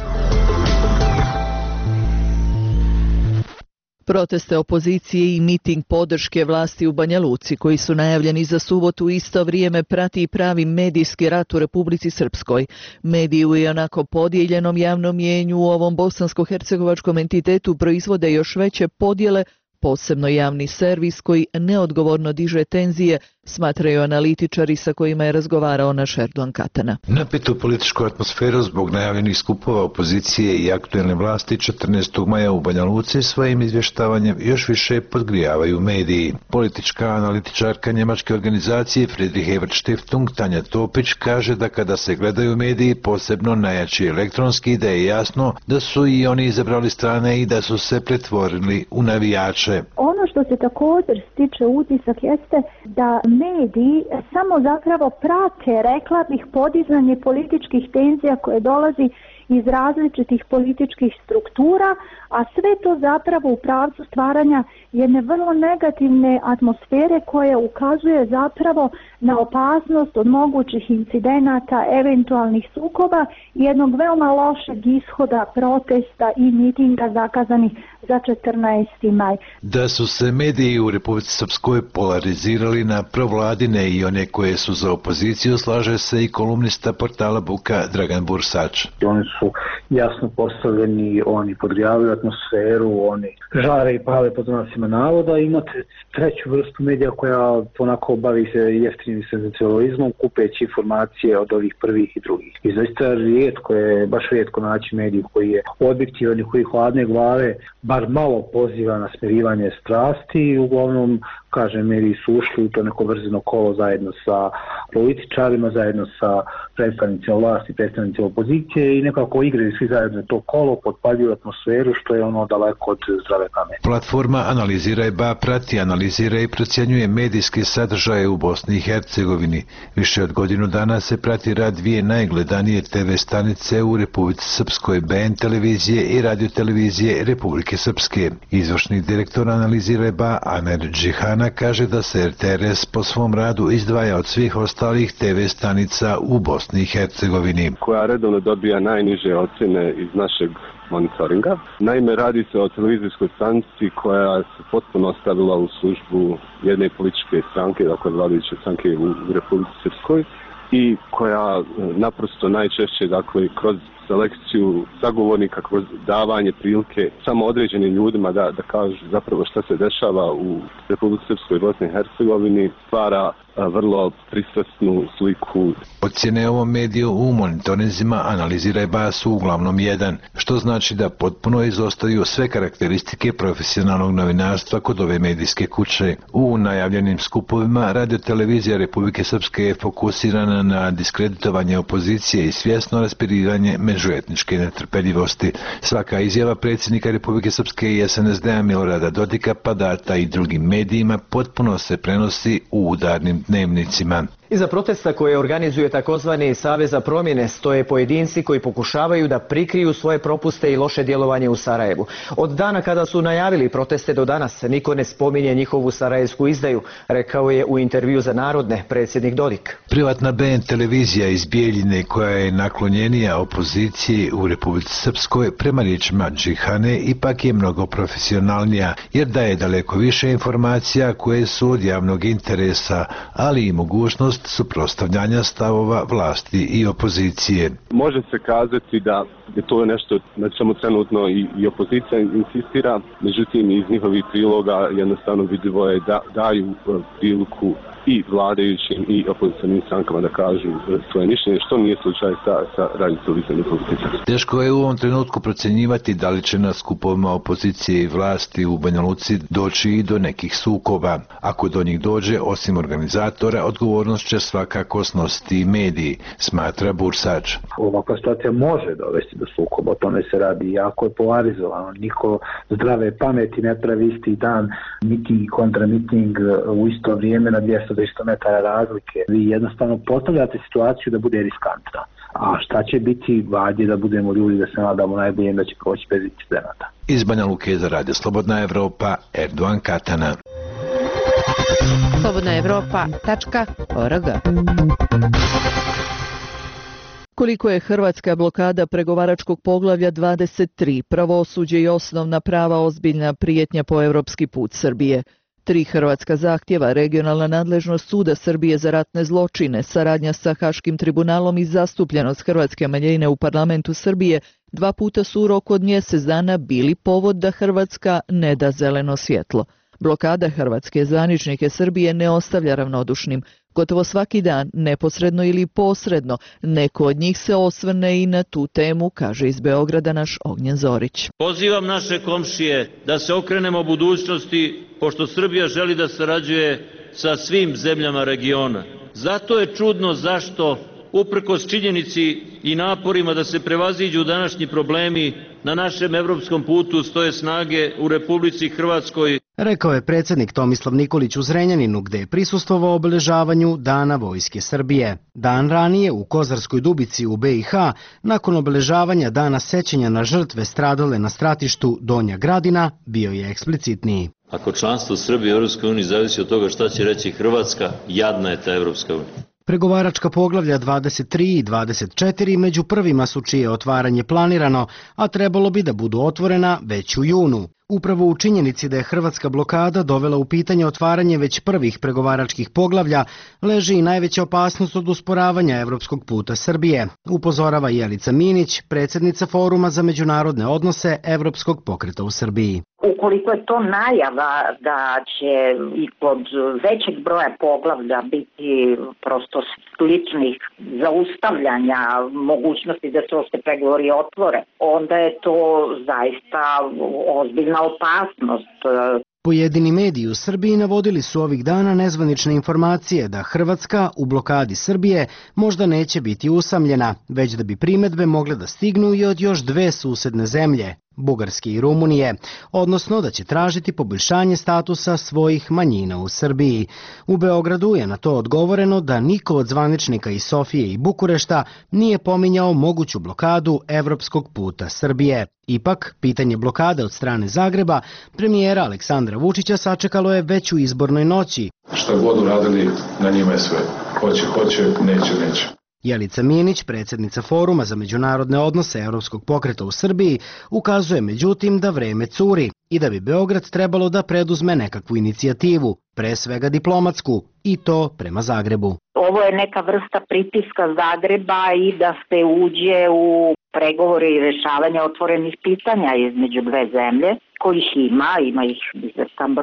Proteste opozicije i miting podrške vlasti u Banja Luci, koji su najavljeni za subotu, u isto vrijeme prati i pravi medijski rat u Republici Srpskoj. Mediji u onako podijeljenom javnom mjenju u ovom bosansko-hercegovačkom entitetu proizvode još veće podjele, posebno javni servis koji neodgovorno diže tenzije, smatraju analitičari sa kojima je razgovarao naš Erdogan Katana. Napetu političku atmosferu zbog najavljenih skupova opozicije i aktuelne vlasti četrnaestog maja u Banja Luci svojim izvještavanjem još više podgrijavaju mediji. Politička analitičarka njemačke organizacije Friedrich Ebert Stiftung Tanja Topić kaže da kada se gledaju mediji, posebno najjači elektronski, da je jasno da su i oni izabrali strane i da su se pretvorili u navijače. Ono što se također stiče utisak jeste da mediji samo zapravo prate, rekla bih, podizanje političkih tenzija koje dolazi iz različitih političkih struktura, a sve to zapravo u pravcu stvaranja jedne vrlo negativne atmosfere koja ukazuje zapravo na opasnost od mogućih incidenata, eventualnih sukoba i jednog veoma lošeg ishoda protesta i mitinga zakazanih za četrnaesti maj. Da su se mediji u Republici Srpskoj polarizirali na provladine i one koje su za opoziciju, slaže se i kolumnista portala Buka Dragan Bursač. Oni su jasno postavljeni, oni podgrijavaju atmosferu, oni žare i pale pod znacima navoda. Imate treću vrstu medija koja onako bavi se jeftinim senzacionalizmom, kupeći informacije od ovih prvih i drugih. I zaista rijetko je, baš rijetko naći mediju koji je objektivan i koji hladne glave bar malo poziva na smirivanje strasti i uglavnom, kažem, mediji su ušli u to neko vrzino kolo zajedno sa političarima, zajedno sa predstavnicima vlasti, predstavnicima opozicije i nekako igraju svi zajedno to kolo, potpaljuju atmosferu, što je ono daleko od zdrave pameti. Platforma Analiziraj ba prati, analizira i procjenjuje medijske sadržaje u Bosni i Hercegovini. Više od godinu dana se prati rad dvije najgledanije te ve stanice u Republici Srpskoj, B N televizije i radio televizije Republike Srpske. Izvršni direktor Analiziraj ba Amer Džihana kaže da se R T R S po svom radu izdvaja od svih ostalih te ve stanica u Bosni i Hercegovini. Koja redovno dobija najniže ocjene iz našeg monitoringa. Naime, radi se o televizijskoj stanici koja se potpuno stavila u službu jedne političke stranke, dakle vladajuće stranke u Republici Srpskoj, i koja naprosto najčešće, dakle, kroz selekciju sagovornika, kroz davanje prilike samo određenim ljudima da, da kažu zapravo šta se dešava u Republici Srpskoj i Bosni i Hercegovini, stvara vrlo pristrasnu sliku. Ocjene ovom mediju u monitorinzima analizira ba su uglavnom jedan, što znači da potpuno izostaju sve karakteristike profesionalnog novinarstva kod ove medijske kuće. U najavljenim skupovima radiotelevizija Republike Srpske je fokusirana na diskreditovanje opozicije i svjesno raspiriranje međuetničke netrpeljivosti. Svaka izjava predsjednika Republike Srpske i S N S D-a Milorada Dodika pa data i drugim medijima potpuno se prenosi u udarnim dnevnicima. Iza protesta koje organizuje takozvani Savez za promjene stoje pojedinci koji pokušavaju da prikriju svoje propuste i loše djelovanje u Sarajevu. Od dana kada su najavili proteste do danas niko ne spominje njihovu sarajevsku izdaju, rekao je u intervju za Narodne predsjednik Dodik. Privatna B N televizija iz Bijeljine koja je naklonjenija opoziciji u Republici Srpskoj prema riječima Džihane ipak je mnogo profesionalnija jer daje daleko više informacija koje su od javnog interesa, ali i mogućnost suprotstavljanja stavova vlasti i opozicije. Može se kazati da je to nešto na čemu trenutno i, i opozicija insistira, međutim iz njihovih priloga jednostavno vidljivo je da daju priliku i vladajućim i opozicionim strankama da kažu svoje mišljenje, što nije slučaj sa, sa radiotelevizijom Republike Srpske. Teško je u ovom trenutku procjenjivati da li će na skupovima opozicije i vlasti u Banja Luci doći i do nekih sukoba. Ako do njih dođe, osim organizatora, odgovornost će svakako snositi i mediji, smatra Bursač. Ovakva situacija može dovesti do sukoba, o tome se radi, jako je polarizovano. Niko zdrave pameti ne pravi isti dan miting i kontramiting u isto vrijeme na dvjesto do tristo metara razlike. Vi jednostavno postavljate situaciju da bude riskantna. A šta će biti, valjda da budemo ljudi, da se nadamo najbolje da će proći bez incidenata. Iz Banja Luke za Radio Slobodna Evropa, Erdogan Katana. slobodna evropa tačka org. Koliko je hrvatska blokada pregovaračkog poglavlja dvadeset tri, pravosuđe i osnovna prava ozbiljna prijetnja po europski put Srbije? Tri hrvatska zahtjeva, regionalna nadležnost Suda Srbije za ratne zločine, saradnja sa Haškim tribunalom i zastupljenost hrvatske manjine u parlamentu Srbije dva puta su u roku od mjesec dana bili povod da Hrvatska ne da zeleno svjetlo. Blokada hrvatske zvaničnike Srbije ne ostavlja ravnodušnim. Gotovo svaki dan, neposredno ili posredno, neko od njih se osvrne i na tu temu, kaže iz Beograda naš Ognjen Zorić. Pozivam naše komšije da se okrenemo budućnosti, pošto Srbija želi da sarađuje sa svim zemljama regiona. Zato je čudno zašto, uprkos činjenici i naporima da se prevaziđu današnji problemi, na našem evropskom putu stoje snage u Republici Hrvatskoj. Rekao je predsjednik Tomislav Nikolić u Zrenjaninu, gde je prisustvovao obeležavanju Dana Vojske Srbije. Dan ranije u Kozarskoj Dubici u B i H, nakon obeležavanja Dana sećanja na žrtve stradale na stratištu Donja Gradina, bio je eksplicitniji. Ako članstvo Srbije u Europskoj uniji zavisi od toga šta će reći Hrvatska, jadna je ta Europska unija. Pregovaračka poglavlja dvadeset tri i dvadeset četiri među prvima su čije otvaranje planirano, a trebalo bi da budu otvorena već u junu. Upravo u činjenici da je hrvatska blokada dovela u pitanje otvaranje već prvih pregovaračkih poglavlja, leži i najveća opasnost od usporavanja evropskog puta Srbije, upozorava Jelica Minić, predsjednica Foruma za međunarodne odnose Evropskog pokreta u Srbiji. Ukoliko je to najava da će i kod većeg broja poglavlja biti prosto sličnih zaustavljanja mogućnosti da se ošte pregovori otvore, onda je to zaista ozbiljna opasnost. Pojedini mediji u Srbiji navodili su ovih dana nezvanične informacije da Hrvatska u blokadi Srbije možda neće biti usamljena, već da bi primedbe mogle da stignu i od još dve susedne zemlje, Bugarske i Rumunije, odnosno da će tražiti poboljšanje statusa svojih manjina u Srbiji. U Beogradu je na to odgovoreno da niko od zvaničnika iz Sofije i Bukurešta nije pominjao moguću blokadu evropskog puta Srbije. Ipak, pitanje blokade od strane Zagreba, premijera Aleksandra Vučića sačekalo je već u izbornoj noći. Šta god uradili, na njima je sve. Hoće, hoće, neće, neće. Jelica Minić, predsjednica Foruma za međunarodne odnose Evropskog pokreta u Srbiji, ukazuje međutim da vreme curi i da bi Beograd trebalo da preduzme nekakvu inicijativu, pre svega diplomatsku, i to prema Zagrebu. Ovo je neka vrsta pritiska Zagreba i da se uđe u pregovore i rešavanje otvorenih pitanja između dve zemlje, kojih ima, ima ih izvestan broj,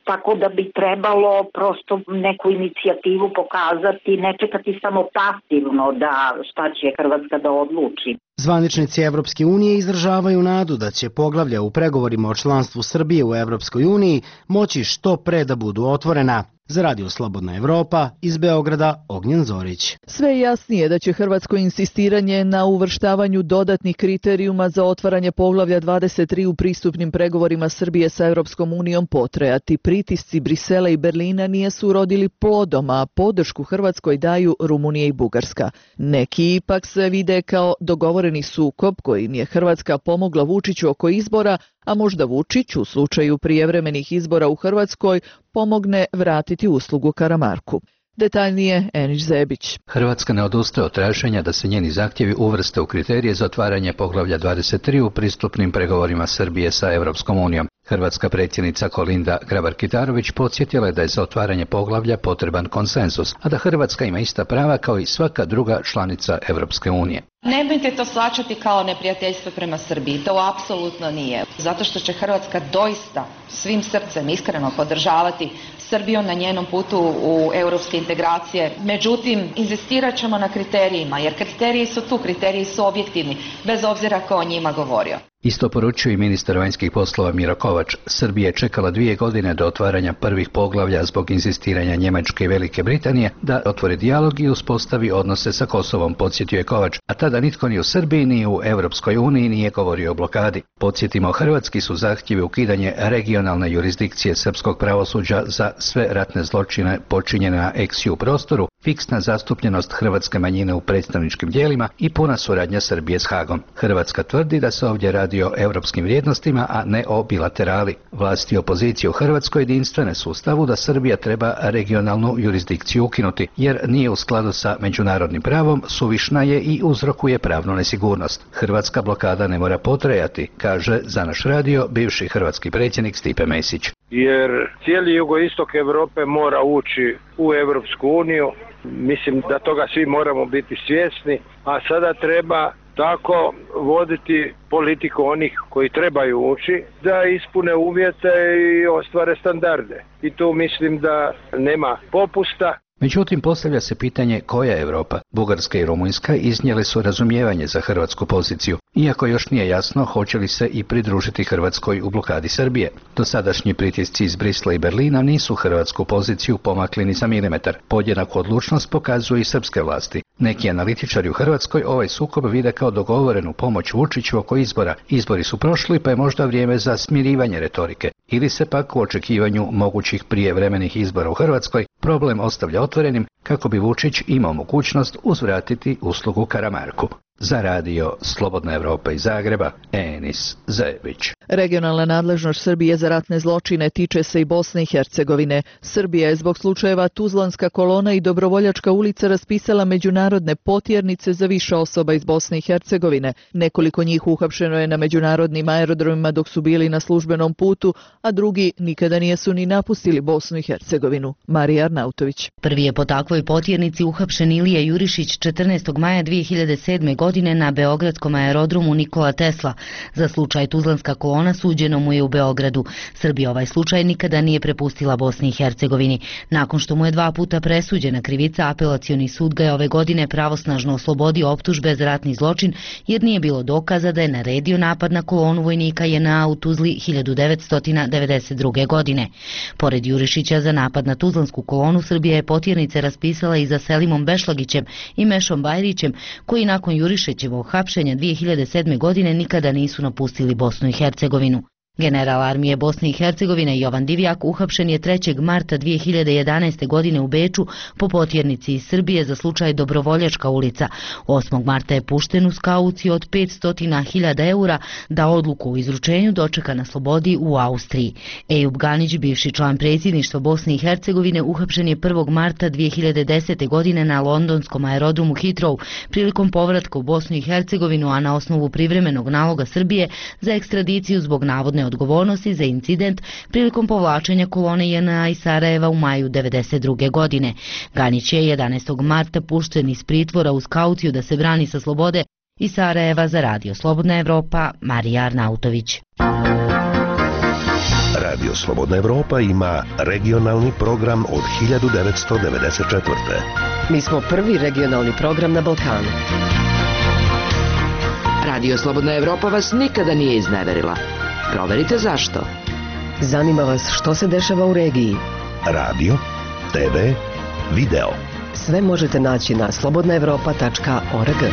tako da bi trebalo prosto neku inicijativu pokazati, ne čekati samo pasivno da šta će Hrvatska da odluči. Zvaničnici Evropske unije izražavaju nadu da će poglavlja u pregovorima o članstvu Srbije u Evropskoj uniji moći što pre da budu otvorena. Za Radio Slobodna Evropa, iz Beograda, Ognjen Zorić. Sve je jasnije da će hrvatsko insistiranje na uvrštavanju dodatnih kriterijuma za otvaranje poglavlja dvadeset tri u pristupnim pregovorima Srbije sa Europskom unijom potrajati. Pritisci Brisela i Berlina nije su urodili plodom, a podršku Hrvatskoj daju Rumunija i Bugarska. Neki ipak se vide kao dogovoreni sukob kojim je Hrvatska pomogla Vučiću oko izbora, a možda Vučić u slučaju prijevremenih izbora u Hrvatskoj pomogne vratiti uslugu Karamarku. Detaljnije Enić Zebić. Hrvatska ne odustaje od traženja da se njeni zahtjevi uvrste u kriterije za otvaranje poglavlja dvadeset tri u pristupnim pregovorima Srbije sa Europskom unijom. Hrvatska predsjednica Kolinda Grabar-Kitarović podsjetila je da je za otvaranje poglavlja potreban konsenzus, a da Hrvatska ima ista prava kao i svaka druga članica Europske unije. Nemojte to shvaćati kao neprijateljstvo prema Srbiji, to apsolutno nije. Zato što će Hrvatska doista svim srcem iskreno podržavati Srbiju na njenom putu u europske integracije. Međutim, inzistirat ćemo na kriterijima, jer kriteriji su tu, kriteriji su objektivni, bez obzira ko o njima govorio. Isto poručuje i ministar vanjskih poslova Miro Kovač. Srbija je čekala dvije godine do otvaranja prvih poglavlja zbog inzistiranja Njemačke i Velike Britanije da otvori dijalog i uspostavi odnose sa Kosovom, podsjetio je Kovač, a tada nitko ni u Srbiji ni u Europskoj uniji nije govorio o blokadi. Podsjetimo, hrvatski su zahtjevi ukidanje regionalne jurisdikcije srpskog pravosuđa za sve ratne zločine počinjene na ex-ju prostoru, fiksna zastupljenost hrvatske manjine u predstavničkim tijelima i puna suradnja Srbije s Hagom. Hrvatska tvrdi da se ovdje radi o europskim vrijednostima, a ne o bilaterali. Vlasti opozicije u Hrvatskoj jedinstvene su u stavu da Srbija treba regionalnu jurisdikciju ukinuti, jer nije u skladu sa međunarodnim pravom, suvišna je i uzrokuje pravnu nesigurnost. Hrvatska blokada ne mora potrajati, kaže za naš radio bivši hrvatski predsjednik Stipe Mesić. Jer cijeli jugoistok Europe mora ući u Europsku uniju. Mislim da toga svi moramo biti svjesni, a sada treba tako voditi politiku onih koji trebaju ući da ispune uvjete i ostvare standarde. I tu mislim da nema popusta. Međutim, postavlja se pitanje koja je Europa. Bugarska i Rumunjska iznijele su razumijevanje za hrvatsku poziciju, iako još nije jasno hoće li se i pridružiti Hrvatskoj u blokadi Srbije. Dosadašnji pritisci iz Brisla i Berlina nisu hrvatsku poziciju pomakli ni za milimetar. Podjednaku odlučnost pokazuju i srpske vlasti. Neki analitičari u Hrvatskoj ovaj sukob vide kao dogovorenu pomoć Vučiću oko izbora. Izbori su prošli, pa je možda vrijeme za smirivanje retorike. Ili se pak u očekivanju mogućih prijevremenih izbora u Hrvatskoj problem ostavlja otvorenim kako bi Vučić imao mogućnost uzvratiti uslugu Karamarku. Za radio Slobodna Evropa iz Zagreba, Enis Zebić. Regionalna nadležnost Srbije za ratne zločine tiče se i Bosne i Hercegovine. Srbija je zbog slučajeva Tuzlanska kolona i Dobrovoljačka ulica raspisala međunarodne potjernice za više osoba iz Bosne i Hercegovine. Nekoliko njih uhapšeno je na međunarodnim aerodromima dok su bili na službenom putu, a drugi nikada nijesu ni napustili Bosnu i Hercegovinu. Marija Arnautović. Prvi je po takvoj potjernici uhapšen Ilija Jurišić četrnaestog maja dvije hiljade sedme. godine na beogradskom aerodromu Nikola Tesla. Za slučaj Tuzlanska kolona suđeno mu je u Beogradu. Srbija ovaj slučaj nikada nije prepustila Bosni i Hercegovini. Nakon što mu je dva puta presuđena krivica, apelacioni sud ga je ove godine pravosnažno oslobodio optužbe za ratni zločin, jer nije bilo dokaza da je naredio napad na kolonu vojnika J N A u Tuzli hiljadu devetsto devedeset druge. godine. Pored Jurišića za napad na Tuzlansku kolonu, Srbija je potjernice raspisala i za Selimom Bešlagićem i Mešom Bajrićem, koji nakon Jurišićevog hapšenja dvije hiljade sedme. godine nikada nisu napustili Bosnu i Hercegovinu. General armije Bosne i Hercegovine Jovan Divjak uhapšen je trećeg marta dvije hiljade jedanaeste. godine u Beču po potjernici iz Srbije za slučaj Dobrovoljačka ulica. osmog marta je pušten uz kauciju od petsto hiljada eura da odluku o izručenju dočeka na slobodi u Austriji. Ejub Ganić, bivši član predsjedništva Bosne i Hercegovine, uhapšen je prvog marta dvije hiljade desete. godine na londonskom aerodromu Heathrow prilikom povratka u Bosnu i Hercegovinu, a na osnovu privremenog naloga Srbije za ekstradiciju zbog navodne odgovornosti za incident prilikom povlačenja kolone J N A iz Sarajeva u maju devedeset druge. godine. Ganić je jedanaestog marta pušten iz pritvora uz kauciju da se brani sa slobode. Iz Sarajeva za radio Slobodna Evropa, Marija Arnautović. Radio Slobodna Evropa ima regionalni program od hiljadu devetsto devedeset četvrte. Mi smo prvi regionalni program na Balkanu. Radio Slobodna Evropa vas nikada nije izneverila. Proverite zašto. Zanima vas što se dešava u regiji. Radio, te ve, video. Sve možete naći na slobodna evropa tačka org.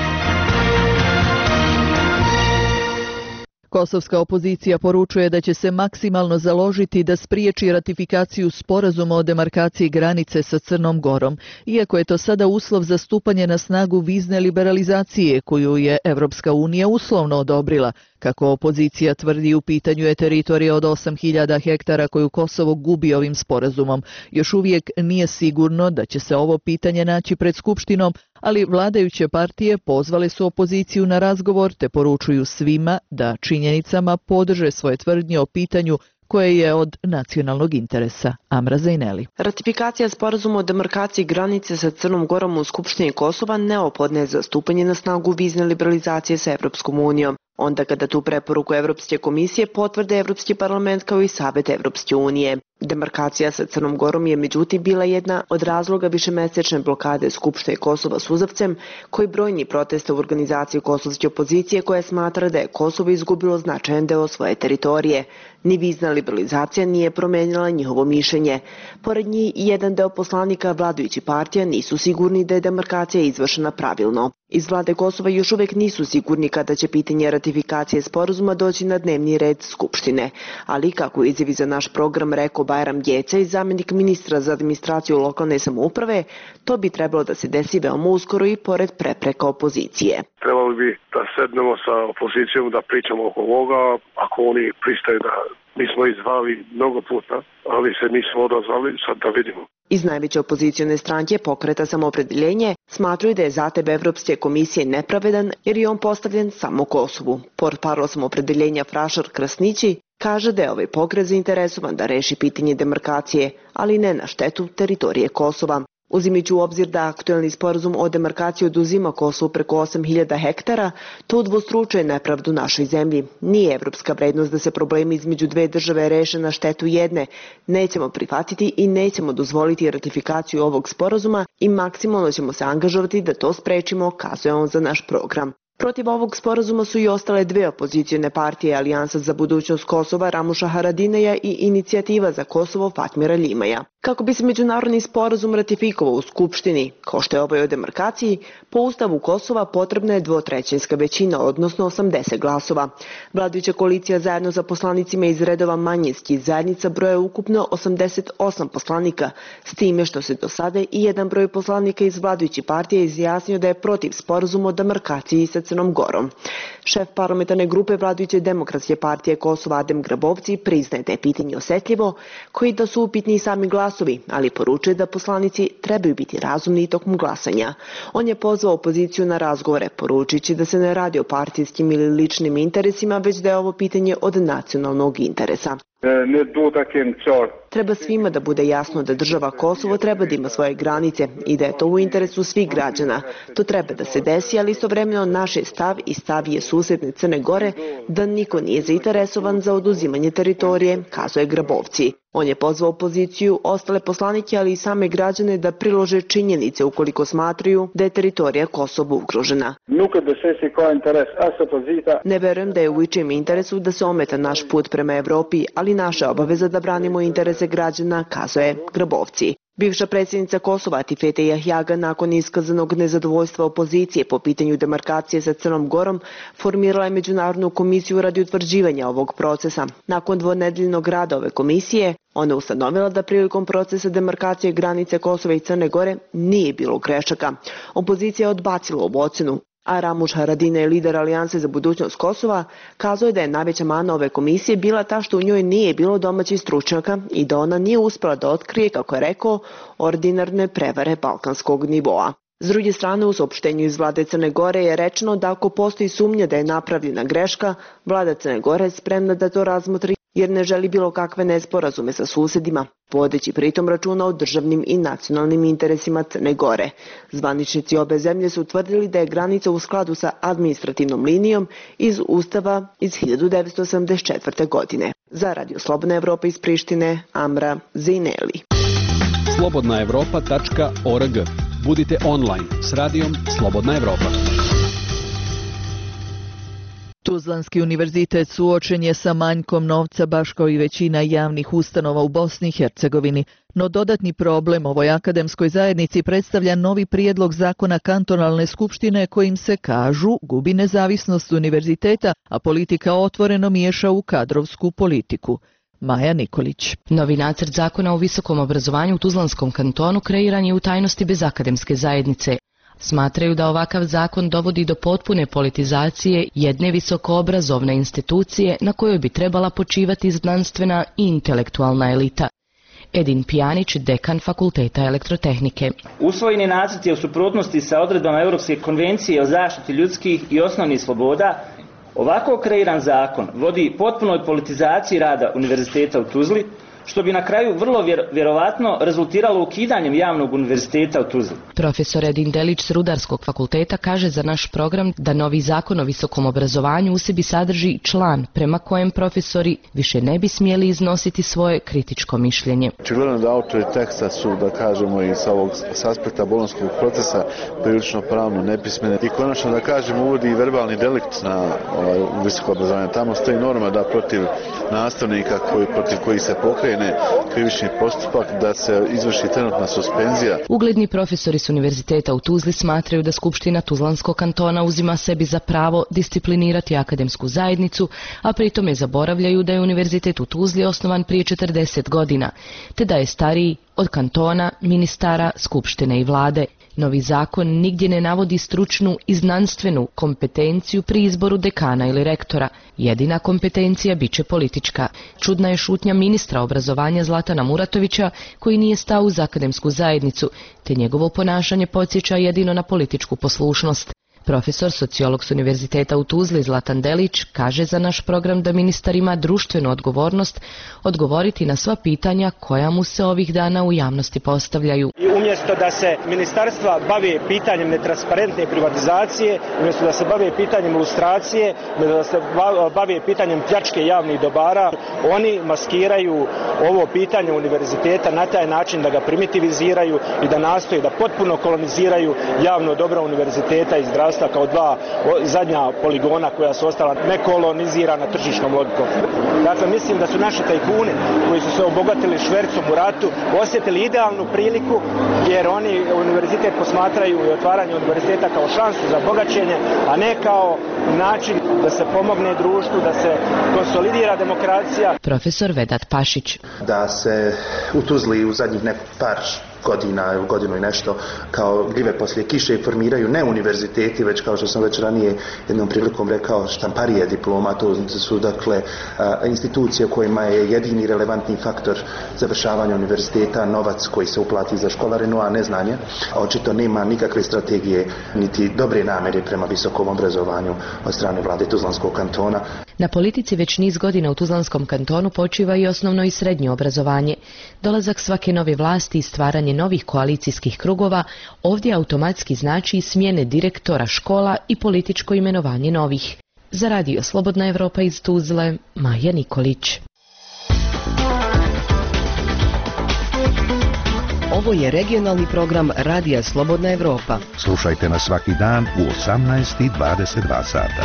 Kosovska opozicija poručuje da će se maksimalno založiti da spriječi ratifikaciju sporazuma o demarkaciji granice sa Crnom Gorom, iako je to sada uslov za stupanje na snagu vizne liberalizacije koju je Evropska unija uslovno odobrila. Kako opozicija tvrdi, u pitanju je teritorija od osam hiljada hektara koju Kosovo gubi ovim sporazumom. Još uvijek nije sigurno da će se ovo pitanje naći pred Skupštinom, ali vladajuće partije pozvale su opoziciju na razgovor te poručuju svima da činjenicama podrže svoje tvrdnje o pitanju koje je od nacionalnog interesa. Amra Zajneli. Ratifikacija sporazuma o demarkaciji granice sa Crnom Gorom u Skupštini Kosova neophodna je za stupanje na snagu vizne liberalizacije sa Evropskom unijom. Onda kada tu preporuku Evropske komisije potvrde Evropski parlament kao i Savet Evropske unije. Demarkacija sa Crnom Gorom je međutim bila jedna od razloga višemesečne blokade Skupštine Kosova suzavcem, koji brojni proteste u organizaciji kosovske opozicije koja smatra da je Kosovo izgubilo značajan deo svoje teritorije. Ni vizna liberalizacija nije promenila njihovo mišljenje. Pored njih i jedan deo poslanika vladajućih partija nisu sigurni da je demarkacija izvršena pravilno. Iz vlade Kosova još uvijek nisu sigurni kada će pitanje ratifikacije sporazuma doći na dnevni red Skupštine, ali kako izjavi za naš program rekao Bajram Gecaj, zamjenik ministra za administraciju lokalne samouprave, to bi trebalo da se desi veoma uskoro i pored prepreka opozicije. Trebali bi da sednemo sa opozicijom da pričamo oko ovoga, ako oni pristaju da mi smo izvali mnogo puta, ali se nismo odazvali, sad da vidimo. Iz najveće opozicione stranke Pokreta Samoopredeljenje smatruju da je zahtjev Evropske komisije nepravedan jer je on postavljen samo Kosovu. Portparol Samoopredeljenja Frašar Krasnići kaže da je ovaj pokret zainteresovan da reši pitanje demarkacije, ali ne na štetu teritorije Kosova. Uzimajući u obzir da aktuelni sporazum o demarkaciji oduzima Kosovu preko osam hiljada hektara, to udvostručuje nepravdu našoj zemlji. Nije evropska vrednost da se problemi između dve države reše na štetu jedne. Nećemo prihvatiti i nećemo dozvoliti ratifikaciju ovog sporazuma i maksimalno ćemo se angažovati da to sprečimo, kazuje on za naš program. Protiv ovog sporazuma su i ostale dve opozicijone partije, Alijansa za budućnost Kosova Ramuša Haradinaja i Inicijativa za Kosovo Fatmira Ljimaja. Kako bi se međunarodni sporazum ratifikovao u Skupštini, kao što je ovaj o demarkaciji, po Ustavu Kosova potrebna je dvotrećinska većina, odnosno osamdeset glasova. Vladajuća koalicija zajedno za poslanicima iz redova manjinskih zajednica broje ukupno osamdeset osam poslanika, s time što se do sada i jedan broj poslanika iz vladajuće partije izjasnio da je protiv sporazuma o demarkaciji sa Crnom Gorom. Šef parlamentarne grupe vladajuće demokratske partije Kosova Adem Grabovci priznaje da je pitanje osjetljivo, koji da su upitni sami glasovi, ali poručuje da poslanici trebaju biti razumni tokom glasanja. On je pozvao opoziciju na razgovore, poručujući da se ne radi o partijskim ili ličnim interesima, već da je ovo pitanje od nacionalnog interesa. Treba svima da bude jasno da država Kosovo treba da ima svoje granice i da je to u interesu svih građana. To treba da se desi, ali istovremeno naš je stav i stav je susedne Crne Gore da niko nije zainteresovan za oduzimanje teritorije, kazuje Grabovci. On je pozvao opoziciju, ostale poslanike, ali i same građane da prilože činjenice ukoliko smatraju da je teritorija Kosovo ugrožena. Ne verujem da je u ičijem interesu da se ometa naš put prema Evropi, ali naša obaveza da branimo interese građana, kazuje Grabovci. Bivša predsjednica Kosova Atifete Jahjaga nakon iskazanog nezadovoljstva opozicije po pitanju demarkacije sa Crnom Gorom formirala je međunarodnu komisiju radi utvrđivanja ovog procesa. Nakon dvonedeljnog rada ove komisije, ona ustanovila da prilikom procesa demarkacije granice Kosova i Crne Gore nije bilo grešaka. Opozicija je odbacila ovu ocenu. A Ramuš Haradinaj, lider Alijanse za budućnost Kosova, kazao je da je najveća mana ove komisije bila ta što u njoj nije bilo domaćih stručnjaka i da ona nije uspjela da otkrije, kako je rekao, ordinarne prevare balkanskog nivoa. S druge strane, u saopštenju iz vlade Crne Gore je rečeno da ako postoji sumnja da je napravljena greška, vlada Crne Gore je spremna da to razmotri jer ne želi bilo kakve nesporazume sa susedima, vodeći pritom računa o državnim i nacionalnim interesima Crne Gore. Zvaničnici obe zemlje su utvrdili da je granica u skladu sa administrativnom linijom iz Ustava iz hiljadu devetsto osamdeset četvrte. godine. Za Radio Slobodna Evropa iz Prištine, Amra Zineli. slobodna evropa tačka org. Budite online s radijom Slobodna Evropa. Tuzlanski univerzitet suočen je sa manjkom novca baš kao i većina javnih ustanova u Bosni i Hercegovini, no dodatni problem ovoj akademskoj zajednici predstavlja novi prijedlog zakona kantonalne skupštine kojim se, kažu, gubi nezavisnost univerziteta, a politika otvoreno miješa u kadrovsku politiku. Maja Nikolić. Novi nacrt zakona o visokom obrazovanju u Tuzlanskom kantonu kreiran je u tajnosti bez akademske zajednice. Smatraju da ovakav zakon dovodi do potpune politizacije jedne visokoobrazovne institucije na kojoj bi trebala počivati znanstvena i intelektualna elita. Edin Pjanić, dekan Fakulteta elektrotehnike. Usvojeni nacrt je u suprotnosti sa odredbama Europske konvencije o zaštiti ljudskih i osnovnih sloboda. Ovako kreiran zakon vodi potpunoj politizaciji rada univerziteta u Tuzli, što bi na kraju vrlo vjer, vjerovatno rezultiralo ukidanjem javnog univerziteta u Tuzli. Profesor Edin Delić s Rudarskog fakulteta kaže za naš program da novi zakon o visokom obrazovanju u sebi sadrži član prema kojem profesori više ne bi smjeli iznositi svoje kritičko mišljenje. Očigledno da autori teksta su, da kažemo, i sa ovog s aspekta bolonskog procesa prilično pravno nepismene i konačno, da kažemo, uvodi i verbalni delikt na ovaj, visoko obrazovanje. Tamo stoji norma da protiv nastavnika koji, protiv kojih se pokrene krivični postupak, da se izvrši trenutna suspenzija. Ugledni profesori s univerziteta u Tuzli smatraju da Skupština Tuzlanskog kantona uzima sebi za pravo disciplinirati akademsku zajednicu, a pritome zaboravljaju da je univerzitet u Tuzli osnovan prije četrdeset godina, te da je stariji od kantona, ministara, skupštine i vlade. Novi zakon nigdje ne navodi stručnu i znanstvenu kompetenciju pri izboru dekana ili rektora. Jedina kompetencija bit će politička. Čudna je šutnja ministra obrazovanja Zlatana Muratovića, koji nije stao uz akademsku zajednicu, te njegovo ponašanje podsjeća jedino na političku poslušnost. Profesor, sociolog s univerziteta u Tuzli Zlatan Delić kaže za naš program da ministar ima društvenu odgovornost odgovoriti na sva pitanja koja mu se ovih dana u javnosti postavljaju. I umjesto da se ministarstva bave pitanjem netransparentne privatizacije, umjesto da se bave pitanjem lustracije, umjesto da se bave pitanjem pljačke javnih dobara, oni maskiraju ovo pitanje univerziteta na taj način da ga primitiviziraju i da nastoje da potpuno koloniziraju javno dobro univerziteta i zdravstva kao dva zadnja poligona koja su ostala nekolonizirana tržišnom logikom. Dakle, mislim da su naši tajkuni koji su se obogatili švercom u ratu osjetili idealnu priliku, jer oni univerzitet posmatraju i otvaranje univerziteta kao šansu za bogaćenje, a ne kao način da se pomogne društvu, da se konsolidira demokracija. Profesor Vedat Pašić. Da se u Tuzli u zadnjih nek par godina ili godinu i nešto kao gljive poslije kiše formiraju ne univerziteti, već kao što sam već ranije jednom prilikom rekao štamparije diploma, to su dakle institucije kojima je jedini relevantni faktor završavanja univerziteta novac koji se uplati za školarinu, a ne znanje. Očito nema nikakve strategije niti dobre namjere prema visokom obrazovanju od strane vlade Tuzlanskog kantona. Na politici već niz godina u Tuzlanskom kantonu počiva i osnovno i srednje obrazovanje. Dolazak svake nove vlasti i stvaranje novih koalicijskih krugova ovdje automatski znači i smjene direktora škola i političko imenovanje novih. Za Radio Slobodna Evropa iz Tuzle, Maja Nikolić. Ovo je regionalni program Radija Slobodna Evropa. Slušajte nas svaki dan u osamnaest i dvadeset dva sata.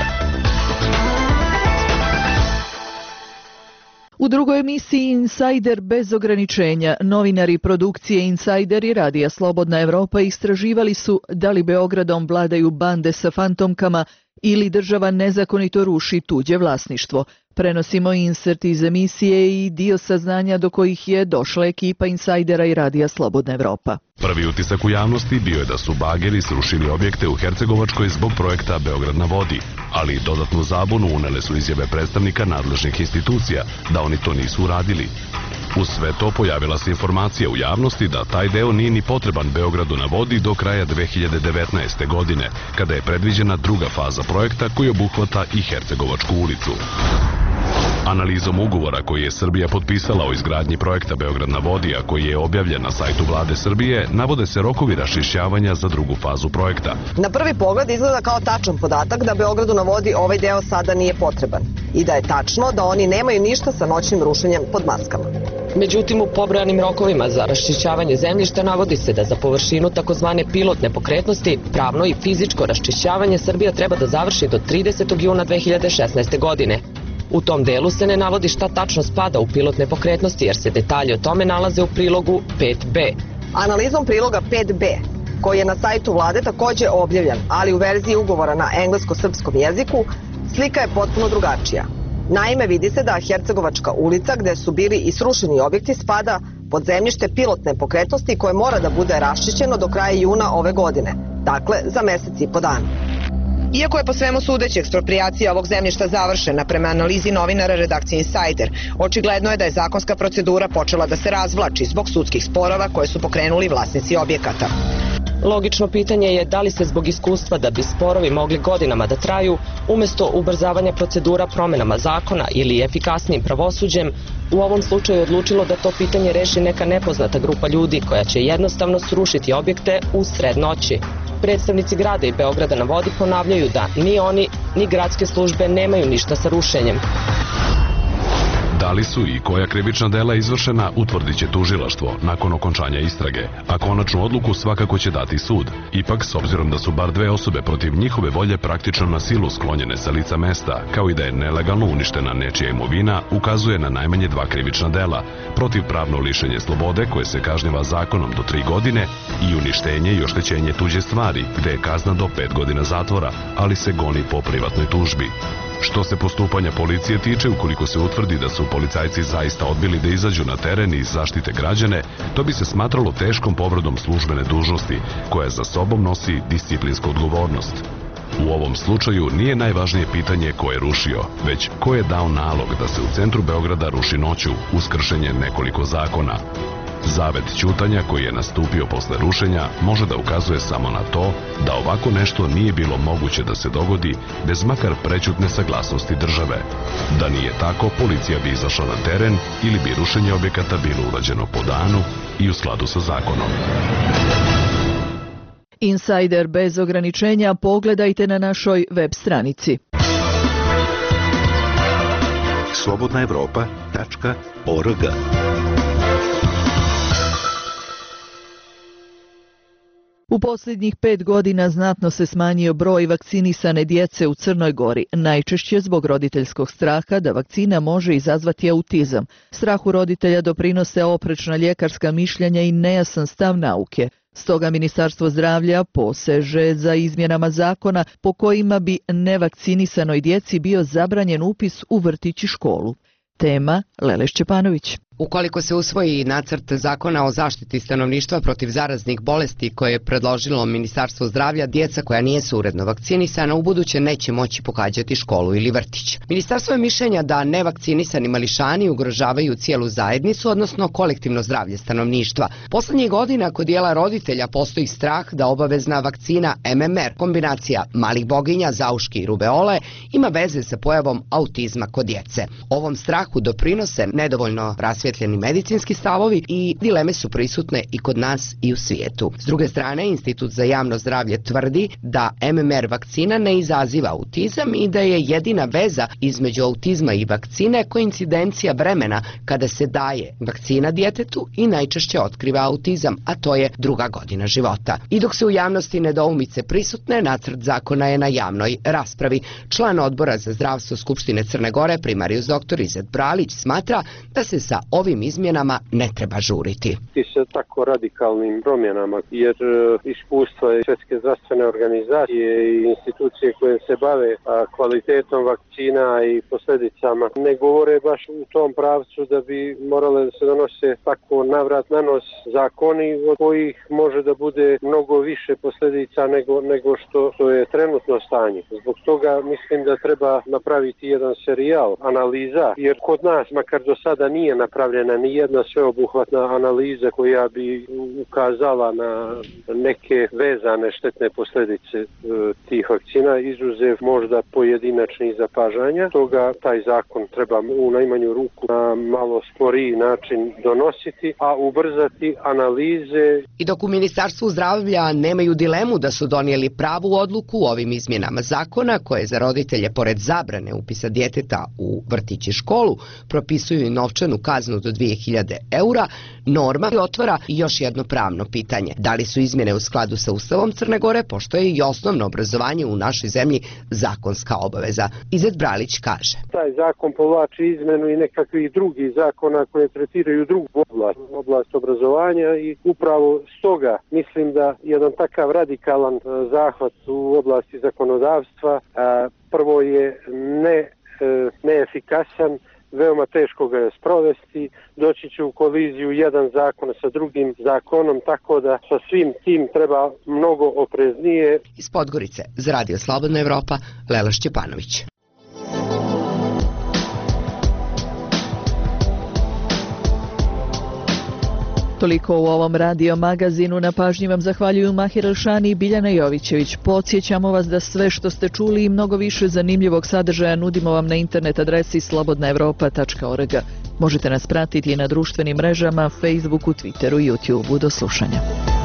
U drugoj emisiji Insider bez ograničenja, novinari produkcije Insider i Radija Slobodna Evropa istraživali su da li Beogradom vladaju bande sa fantomkama ili država nezakonito ruši tuđe vlasništvo. Prenosimo insert iz emisije i dio saznanja do kojih je došla ekipa Insajdera i Radija Slobodna Evropa. Prvi utisak u javnosti bio je da su bageri srušili objekte u Hercegovačkoj zbog projekta Beograd na vodi, ali dodatnu zabunu unele su izjave predstavnika nadležnih institucija da oni to nisu uradili. Uz sve to pojavila se informacija u javnosti da taj deo nije ni potreban Beogradu na vodi do kraja dve hiljade devetnaeste. godine, kada je predviđena druga faza projekta koji obuhvata i Hercegovačku ulicu. Analizom ugovora koji je Srbija potpisala o izgradnji projekta Beograd na vodi, a koji je objavljen na sajtu vlade Srbije, navode se rokovi raščišćavanja za drugu fazu projekta. Na prvi pogled izgleda kao tačan podatak da Beogradu na vodi ovaj deo sada nije potreban. i da je tačno da oni nemaju ništa sa noćnim rušenjem pod maskama. Međutim, u pobrojanim rokovima za raščišćavanje zemljišta navodi se da za površinu takozvane pilot nepokretnosti pravno i fizičko raščišćavanje Srbija treba da završi do tridesetog juna dve hiljade šesnaeste. godine. U tom delu se ne navodi šta tačno spada u pilot nepokretnosti jer se detalji o tome nalaze u prilogu pet be. Analizom priloga pet be, koji je na sajtu vlade takođe objavljen, ali u verziji ugovora na englesko-srpskom jeziku, slika je potpuno drugačija. Naime, vidi se da Hercegovačka ulica, gde su bili i srušeni objekti, spada pod zemljište pilot nepokretnosti koje mora da bude raščišćeno do kraja juna ove godine, dakle za mesec i po dana. Iako je po svemu sudeći eksproprijacija ovog zemljišta završena prema analizi novinara redakcije Insider, očigledno je da je zakonska procedura počela da se razvlači zbog sudskih sporova koje su pokrenuli vlasnici objekata. Logično pitanje je da li se zbog iskustva da bi sporovi mogli godinama da traju, umesto ubrzavanja procedura promenama zakona ili efikasnijim pravosuđem, u ovom slučaju odlučilo da to pitanje reši neka nepoznata grupa ljudi koja će jednostavno srušiti objekte u sred noći. Predstavnici grada i Beograda na vodi ponavljaju da ni oni, ni gradske službe nemaju ništa sa rušenjem. Da li su i koja krivična dela izvršena, utvrdit će tužilaštvo nakon okončanja istrage, a konačnu odluku svakako će dati sud. Ipak, s obzirom da su bar dve osobe protiv njihove volje praktično na silu sklonjene sa lica mesta, kao i da je nelegalno uništena nečija imovina, ukazuje na najmanje dva krivična dela, protivpravno lišenje slobode koje se kažnjava zakonom do tri godine i uništenje i oštećenje tuđe stvari, gde je kazna do pet godina zatvora, ali se goni po privatnoj tužbi. Što se postupanja policije tiče, ukoliko se utvrdi da su policajci zaista odbili da izađu na teren i zaštite građane, to bi se smatralo teškom povredom službene dužnosti, koja za sobom nosi disciplinsku odgovornost. U ovom slučaju nije najvažnije pitanje ko je rušio, već ko je dao nalog da se u centru Beograda ruši noću uz kršenje nekoliko zakona. Zavet ćutanja koji je nastupio posle rušenja može da ukazuje samo na to da ovako nešto nije bilo moguće da se dogodi bez makar prećutne saglasnosti države. Da nije tako, policija bi izašla na teren ili bi rušenje objekata bilo urađeno po danu i u skladu sa zakonom. Insider bez ograničenja pogledajte na našoj web stranici. slobodna evropa tačka org. U posljednjih pet godina znatno se smanjio broj vakcinisane djece u Crnoj Gori, najčešće zbog roditeljskog straha da vakcina može izazvati autizam. Strahu roditelja doprinose oprečna ljekarska mišljenja i nejasan stav nauke. Stoga Ministarstvo zdravlja poseže za izmjenama zakona po kojima bi nevakcinisanoj djeci bio zabranjen upis u vrtić i školu. Tema Lele Šćepanović. Ukoliko se usvoji nacrt zakona o zaštiti stanovništva protiv zaraznih bolesti koje je predložilo Ministarstvo zdravlja, djeca koja nisu uredno vakcinisana ubuduće neće moći pohađati školu ili vrtić. Ministarstvo je mišljenja da nevakcinisani mališani ugrožavaju cijelu zajednicu, odnosno kolektivno zdravlje stanovništva. Poslednjih godina kod dijela roditelja postoji strah da obavezna vakcina em em er, kombinacija malih boginja, zauški i rubeole, ima veze sa pojavom autizma kod djece. Ovom strahu doprinose nedovoljno rasvjetljeni medicinski stavovi i dileme su prisutne i kod nas i u svijetu. S druge strane, Institut za javno zdravlje tvrdi da em em er vakcina ne izaziva autizam i da je jedina veza između autizma i vakcine koincidencija vremena kada se daje vakcina djetetu i najčešće otkriva autizam, a to je druga godina života. I dok se u javnosti nedoumice prisutne, nacrt zakona je na javnoj raspravi. Član odbora za zdravstvo Skupštine Crne Gore, primarius doktor Izet Bralić, smatra da se sa ovim izmjenama ne treba žuriti. I sa tako radikalnim promjenama, jer iskustva Svjetske zdravstvene organizacije i institucije koje se bave kvalitetom vakcina i posljedicama ne govore baš u tom pravcu da bi morale da se donose tako navrat na nos zakoni od kojih može da bude mnogo više posljedica nego, nego što, što je trenutno stanje. Zbog toga mislim da treba napraviti jedan serijal analiza, jer kod nas, makar do sada nije napraviti napravljena ni jedna sveobuhvatna analiza koja bi ukazala na neke vezane štetne posljedice e, tih vakcina, izuzev možda pojedinačnih zapažanja. Toga taj zakon treba u najmanju ruku na malo sporiji način donositi, a ubrzati analize. I dok u Ministarstvu zdravlja nemaju dilemu da su donijeli pravu odluku u ovim izmjenama zakona, koje za roditelje pored zabrane upisa djeteta u vrtić i školu propisuju i novčanu kaznu do dvije hiljade eura, norma otvara još jedno pravno pitanje. Da li su izmjene u skladu sa Ustavom Crne Gore, pošto je i osnovno obrazovanje u našoj zemlji zakonska obaveza. Izet Bralić kaže. Taj zakon povlači izmenu i nekakvih drugih zakona koje tretiraju drugu oblast, oblast obrazovanja, i upravo stoga mislim da jedan takav radikalan zahvat u oblasti zakonodavstva prvo je ne, neefikasan, veoma teško ga je sprovesti, doći će u koliziju jedan zakon sa drugim zakonom, tako da sa svim tim treba mnogo opreznije. Iz Podgorice, za Radio Slobodna Evropa, Lela Šćepanović. Toliko u ovom radio magazinu. Na pažnji vam zahvaljuju Mahir Elšani i Biljana Jovićević. Podsjećamo vas da sve što ste čuli i mnogo više zanimljivog sadržaja nudimo vam na internet adresi slobodna evropa tačka org. Možete nas pratiti i na društvenim mrežama, Facebooku, Twitteru i YouTubeu. Do slušanja.